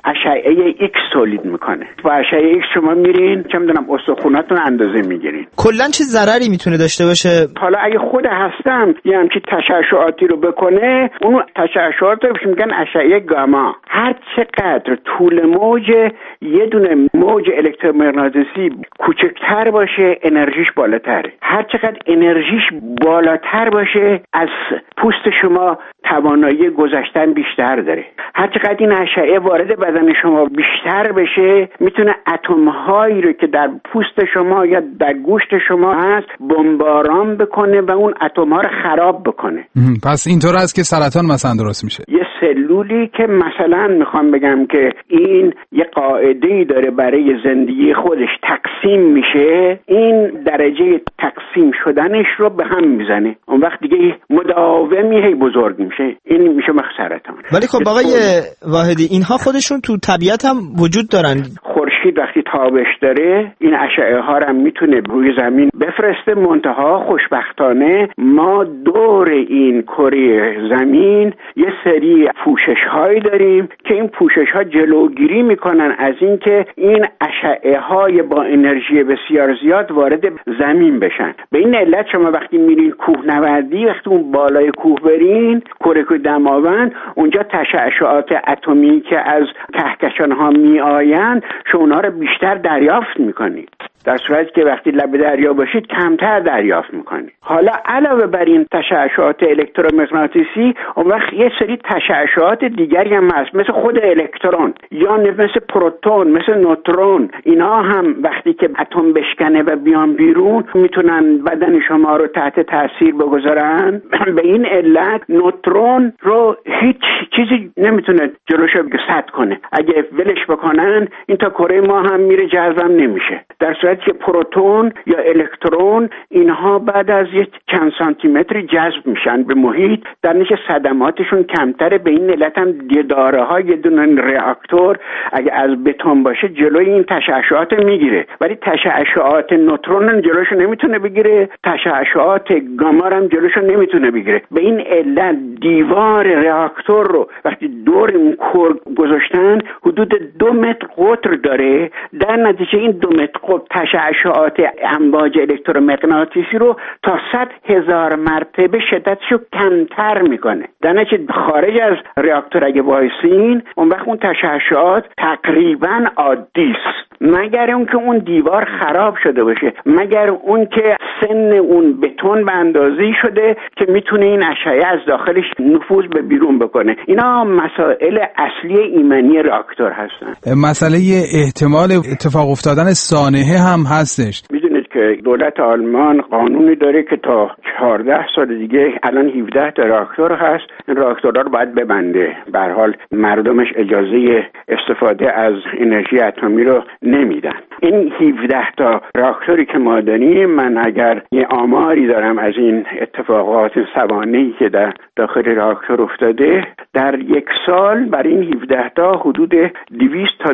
اشعه ایکس تولید میکنه. با اشعه ایکس شما میرین چه میدونم استخوناتون اندازه میگیرین. کلا چه ضرری میتونه داشته باشه؟ حالا اگه خود هستم یه همچین تشعشعاتی رو بکنه، اون تشعشعات رو میگن اشعه گاما. هر چقدر طول موج یه دونه موج الکترومغناطیسی کوچکتر باشه انرژیش بالاتره. هر چقدر انرژیش بالاتر باشه از پوست شما توانایی گذشتن بیشتر داره. هر چقدر این اشعه وارد بدن شما بیشتر بشه میتونه اتم‌هایی رو که در پوست شما یا در گوشت شما هست بمباران بکنه و اون اتم‌ها رو خراب بکنه. پس اینطور است که سرطان مثلا درست میشه. یه سلولی که مثلا میخوام بگم که این یه قاعده‌ای داره برای زندگی خودش تقسیم میشه، این درجه تقسیم شدنش رو به هم میزنه، اون وقت دیگه مداومی هی بزرگ میشه، این میشه سرطان. ولی خب آقای واحدی اینها خودشون تو طبیعت هم وجود دارن. خورشید وقتی تابش داره این اشعه ها رو میتونه روی زمین بفرسته، منتها خوشبختانه ما دور این کره زمین یه سری پوشش هایی داریم که این پوشش ها جلوگیری میکنن از اینکه این اشعه های با انرژی بسیار زیاد وارد زمین بشن. به این علت شما وقتی میرین کوهنوردی، وقتی اون بالای کوه برین، کره دماوند، اونجا تشعشعات اتمی که از کهکشان ها میآیند شما رو بیشتر دریافت میکنید، در صورتی که وقتی لب دریا باشید کمتر دریافت میکنید. حالا علاوه بر این تشعشعات الکترومغناطیسی، اون وقت یه سری تشعشعات دیگری هم هست مثل خود الکترون یا مثل پروتون، مثل نوترون. اینا هم وقتی که اتم بشکنه و بیان بیرون میتونن بدن شما رو تحت تاثیر بگذارن. به این علت نوترون رو هیچ چیزی نمیتونه جلوشو سد کنه. اگه ولش بکنن این تا کره ما هم میره، جذبم نمیشه. در صورتی که پروتون یا الکترون اینها بعد از یک چند سانتی متری جذب میشن به محیط، در نتیجه صدماتشون کمتره. به این علت هم داره ها یه دونه reaktور اگه از بتون باشه جلوی این تشعشعات میگیره، ولی تشعشعات نوترون جلوشو نمیتونه بگیره، تشعشعات گاما هم جلوشو نمیتونه بگیره. به این علت دیوار reaktور رو وقتی دور اون کور گذاشتن حدود 2 متر قطر داره، در نتیجه این 2 متر قطر تشعشعات امواج الکترومغناطیسی رو تا 100,000 مرتبه شدتشو کمتر میکنه. در نتیجه خارج از reaktور اگه وایسین اون وقت اون تشعشعات تقریبا عادی است، مگر اون که اون دیوار خراب شده باشه، مگر اون که سن اون بتون به اندازه‌ای شده که میتونه این اشعه از داخلش نفوذ به بیرون بکنه. اینا مسائل اصلی ایمنی reaktور هستن. مسئله احتمال اتفاق افتادن سانحه هم هستش. میدونید که دولت آلمان قانونی داره که تا 14 سال دیگه، الان 17 تا reaktور هست، این reaktورها رو باید ببنده. به هر حال مردمش اجازه استفاده از انرژی اتمی رو نمیدن. این 17 تا reaktoری که ما داریم، من اگر یه آماری دارم از این اتفاقات سوانحی که در داخل reaktor افتاده، در یک سال برای این 17 تا حدود 200 تا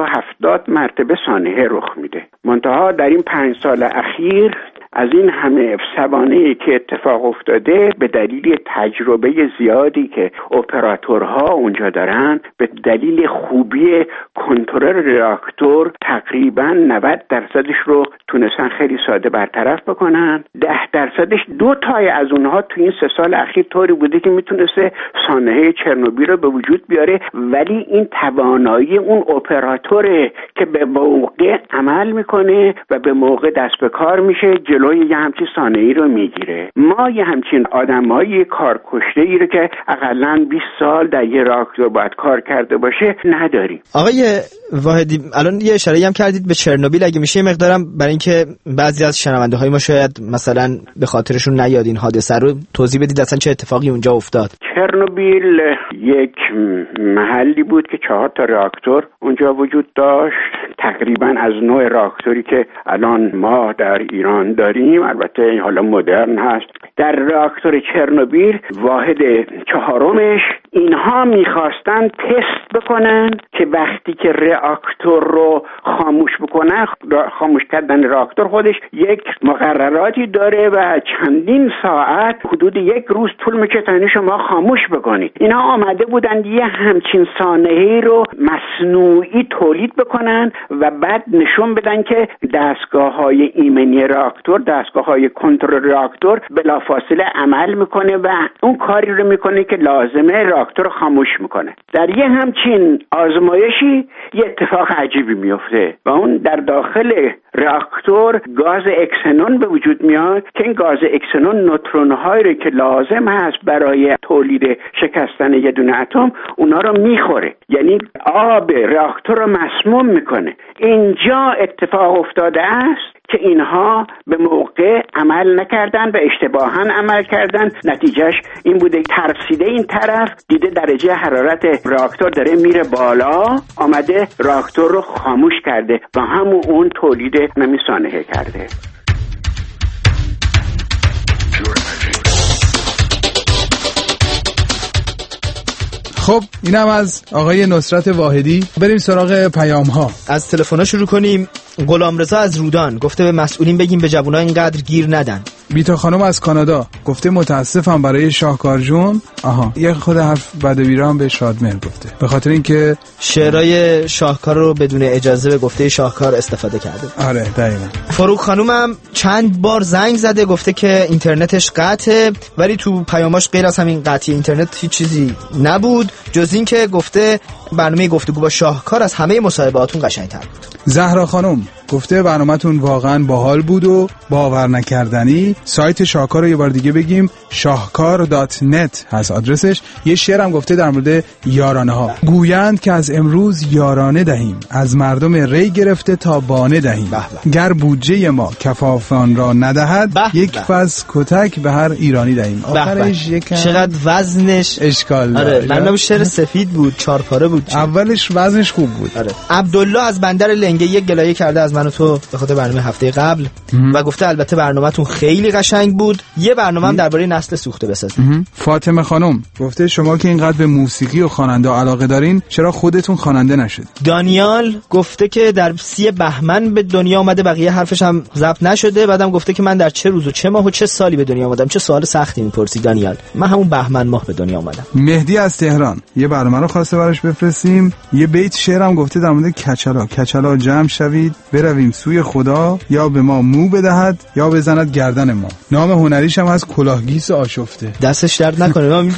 270 مرتبه سانحه رخ میده. منتها در این 5 سال اخیر از این همه سوانحی که اتفاق افتاده به دلیل تجربه زیادی که اپراتورها اونجا دارن، به دلیل خوبی کنترل reaktور تقریبا 90% رو تونستن خیلی ساده برطرف بکنن. 10% 2 تای از اونها تو این 3 سال اخیر طوری بوده که میتونسته سانحه چرنوبیل رو به وجود بیاره، ولی این توانایی اون اپراتوره که به موقع عمل میکنه و به موقع دست به کار میشه جلوی یه همچین سانحه‌ای رو میگیره. ما یه همچین آدمایی کارکشته‌ای رو که حداقل 20 سال در یه reaktor باید کار کرده باشه نداریم. آقای واحدی الان یه اشاره‌ای هم کردید به چرنوبیل، اگه میشه مقدارم برای اینکه بعضی از شنونده‌های ما شاید مثلا به خاطرشون نیاد این حادثه رو توضیح بدید اصلا چه اتفاقی اونجا افتاد. چرنوبیل یک محلی بود که 4 تا reaktor اونجا وجود داشت، تقریبا از نوع reaktoری که الان ما در ایران داریم. داریم، البته حالا مدرن هست، در راکتور چرنوبیل واحد 4 اینها میخواستن تست بکنن که وقتی که راکتور رو خاموش بکنن، خاموش کردن راکتور خودش یک مقرراتی داره و چندین ساعت، حدود 1 روز طول میکشه تا شما خاموش بکنید. اینا آمده بودن یه همچین سانحه‌ای رو مصنوعی تولید بکنن و بعد نشون بدن که دستگاه‌های ایمنی راکتور، دستگاه‌های کنترل راکتور بلافاصله عمل میکنه و اون کاری رو میکنه که لازمه راکتور خاموش میکنه. در یه همچین آزمایشی یه اتفاق عجیبی میفته و اون در داخل راکتور گاز اکسنون به وجود میاد که این گاز اکسنون نوترون‌هایی رو که لازم هست برای تولید شکستن یه دونه اتم اونا رو میخوره، یعنی آب راکتور رو مسموم میکنه. اینجا اتفاق افتاده است که اینها به موقع عمل نکردن و اشتباهاً عمل کردن. نتیجهش این بوده ترسیده این طرف، دیده درجه حرارت راکتور داره میره بالا، آمده راکتور رو خاموش کرده و همون اون تولید نمیسانحه کرده. خب اینم از آقای نصرت واحدی. بریم سراغ پیام ها. از تلفن‌ها شروع کنیم. غلامرضا از رودان گفته به مسئولین بگیم به جوونا اینقدر گیر ندن. بیتا خانم از کانادا گفته متاسفم برای شاهکار جون. یه خود حرف بدویران به شادمهر گفته به خاطر اینکه شعرهای شاهکار رو بدون اجازه به گفته شاهکار استفاده کرده. آره دقیقاً. فاروق خانومم چند بار زنگ زده گفته که اینترنتش قطعه، ولی تو پیاماش غیر از همین قطعی اینترنت هیچ چیزی نبود جز این که گفته برنامه گفتگو با شاهکار از همه مصاحبهاتون قشنگ‌تر بود. زهرا خانم گفته برنامه‌تون واقعا باحال بود و باور نکردنی. سایت شاهکار رو یه بار دیگه بگیم، shahkar.net هست آدرسش. یه شعرم گفته در مورد یارانه ها، گویند که از امروز یارانه دهیم، از مردم ری گرفته تا بانه دهیم، گر بودجه ما کفافان را ندهد، یک فز کتک به هر ایرانی دهیم. آخرش یکم چقدر وزنش اشکال داره. آره برنامه شعر سفید بود، 4 پاره بود. اولش وزنش خوب بود. آره. عبدالله از بندر لنگه یک گلایه کرده از من و تو به خاطر برنامه هفته قبل و گفته البته برنامه‌تون خیلی قشنگ بود، یه برنامه هم درباره نسل سوخته بسازید. فاطمه خانم گفته شما که اینقدر به موسیقی و خواننده علاقه دارین چرا خودتون خواننده نشد؟ دانیال گفته که در 30 بهمن به دنیا اومده، بقیه حرفش هم ضبط نشده. بعدم گفته که من در چه روز و چه ماه و چه سالی به دنیا اومدم. چه سوال سختی میپرسی دانیال. من همون بهمن ماه به دنیا اومدم. مهدی از تهران یه برنامه رو خواسته براش بفرستیم. یه بیت شعرم گفته در مورد کچلا جمع شوید برویم سوی خدا، یا به ما مو بدهد یا بزند گردن ما. نام هنریش هم از کلاهگیس آشفته. دستش درد نکنه.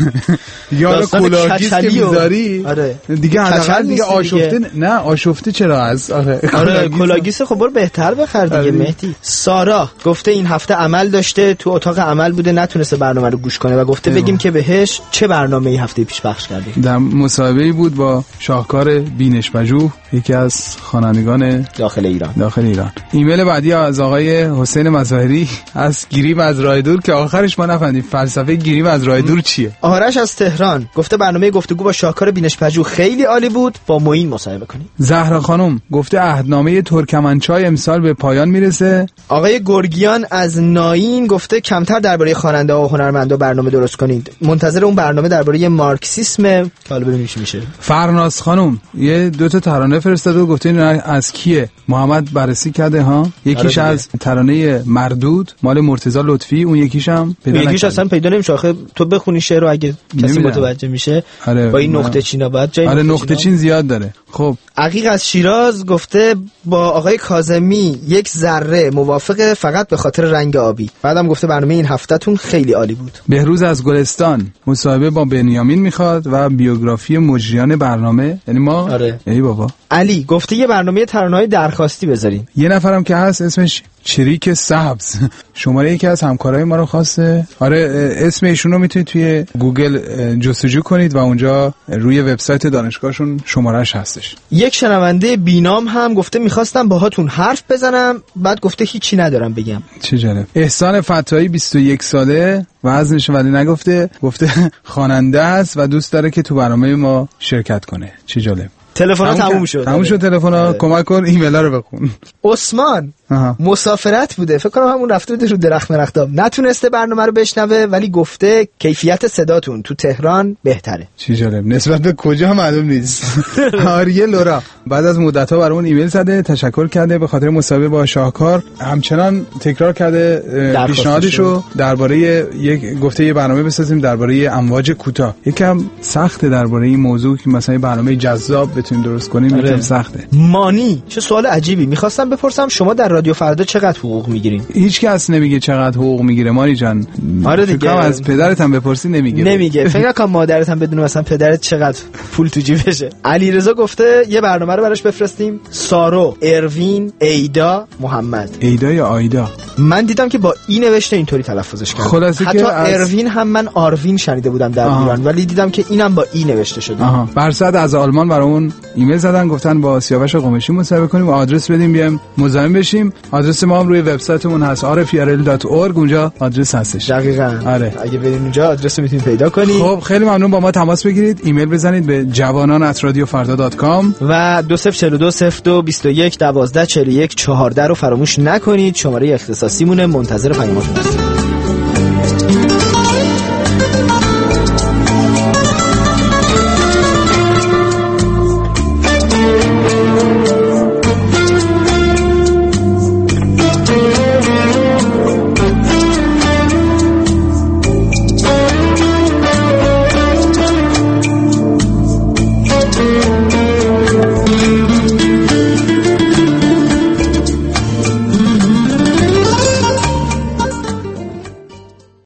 یا کلاهگیس که میذاری آره. دیگه حداقل دیگه آشفته نه آشفته چرا از آره کلاهگیس خب برو بهتر بخر دیگه. مهدی. سارا گفته این هفته عمل داشته، تو اتاق عمل بوده، نتونسته برنامه رو گوش کنه و گفته بگیم که بهش چه برنامه‌ای هفته پیش پخش کردیم. در مصاحبه‌ای بود با شاهکار بینش پژوه، یکی از خوانندگان داخل ایران. ایمیل بعدی از آقای حسین مظاهری از گیریم از راه دور که آخرش ما نفهمیدیم فلسفه گیریم از راه دور چیه. آرش از تهران گفته برنامه گفتگو با شاهکار بینش پژوه خیلی عالی بود، با معین مصاحبه کنید. زهرا خانم گفته عهدنامه ترکمنچای امسال به پایان میرسه. آقای گرگیان از ناین گفته کمتر درباره خواننده و هنرمندا برنامه درست کنید، منتظر اون برنامه درباره مارکسیسم که حالا ببینیم چی میشه. فرناز خانم یه 2 تا ترانه فرستاده و گفته این از کیه؟ محمد بررسی کرده ها. یکیش از ترانه مردود مال مرتضی لطفی، اون یکیش هم یکیش اصلا پیدا نمیشه. آخه تو بخونی شعر رو اگه کسی متوجه میشه با این نقطه چینا بعد جای نقطه چین زیاد داره. خب عقیق از شیراز گفته با آقای کاظمی یک ذره موافقه، فقط به خاطر رنگ آبی. بعدم گفته برنامه این هفتهتون خیلی عالی بود. بهروز از گلستان مصاحبه با بنیامین میخواد و بیوگرافی مجریان برنامه، یعنی ما ای بابا. علی گفته یه برنامه ترانه‌های درخواستی بذارین. یه نفرم که هست اسمش چریک سبز، شماره یکی از همکارای ما رو خواسته. آره اسم ایشون رو میتونید توی گوگل جستجو کنید و اونجا روی وبسایت دانشگاهشون شمارهش هستش. یک شنونده بینام هم گفته میخواستم باهاتون حرف بزنم، بعد گفته هیچی ندارم بگم. چه جالب. احسان فتایی 21 ساله، وزنش ولی نگفته، گفته خواننده است و دوست داره که تو برنامه ما شرکت کنه. چه جالب. تلفن‌ها تموم شد. تموم شد تلفن‌ها. کمک کن ایمیل‌ها رو بخون. عثمان مسافرت بوده، فکر کنم همون رفته بوده رو درخت مرختاب، نتونسته برنامه رو بشنوه ولی گفته کیفیت صداتون تو تهران بهتره. چی جالب. نسبت به کجا معلوم نیست. آریه لورا بعد از مدت‌ها برامون ایمیل زده، تشکر کرده به خاطر مصاحبه با شاهکار. همچنان تکرار کرده پیشنهادشو درباره یک گفته یه برنامه بسازیم درباره امواج کوتاه. یکم سخته درباره این موضوع که مثلا برنامه جذاب بتونیم درست کنیم، یکم سخته. مانی چه سوال عجیبی. می‌خواستم بپرسم شما در رادیو فردا چقدر حقوق میگیرین؟ هیچ کس نمیگه چقدر حقوق میگیره مانی جان. آره دیگه. از پدرت هم بپرسی نمیگه. فکر نکنم مادرت هم بدونه مثلا پدرت چقدر پول تو جیبشه. علیرضا گفته یه برنامه رو براش بفرستیم. سارو، اروین، ایدا، محمد. ایدا یا آیدا؟ من دیدم که با ای نوشته اینطوری تلفظش کرده. خلاصه حتی که اروین هم من آروین شنیده بودم در ایران ولی دیدم که اینم با ای نوشته شده. برصد از آلمان برامون ایمیل زدن، گفتن با سیاوش قمشی مصاحبه کنیم و آدرس بدیم بیایم مزاحم بشیم. آدرس ما هم روی وبسایتمون هست rfrl.org، اونجا آدرس هستش. دقیقاً. آره. اگه برین اونجا آدرس رو میتونید پیدا کنید. خب خیلی ممنون، با ما تماس بگیرید، ایمیل بزنید به javanan@radiofarda.com و 20420221124114 رو فراموش نکنید. شماره اختصاصیمون منتظر پیاماتون هستیم.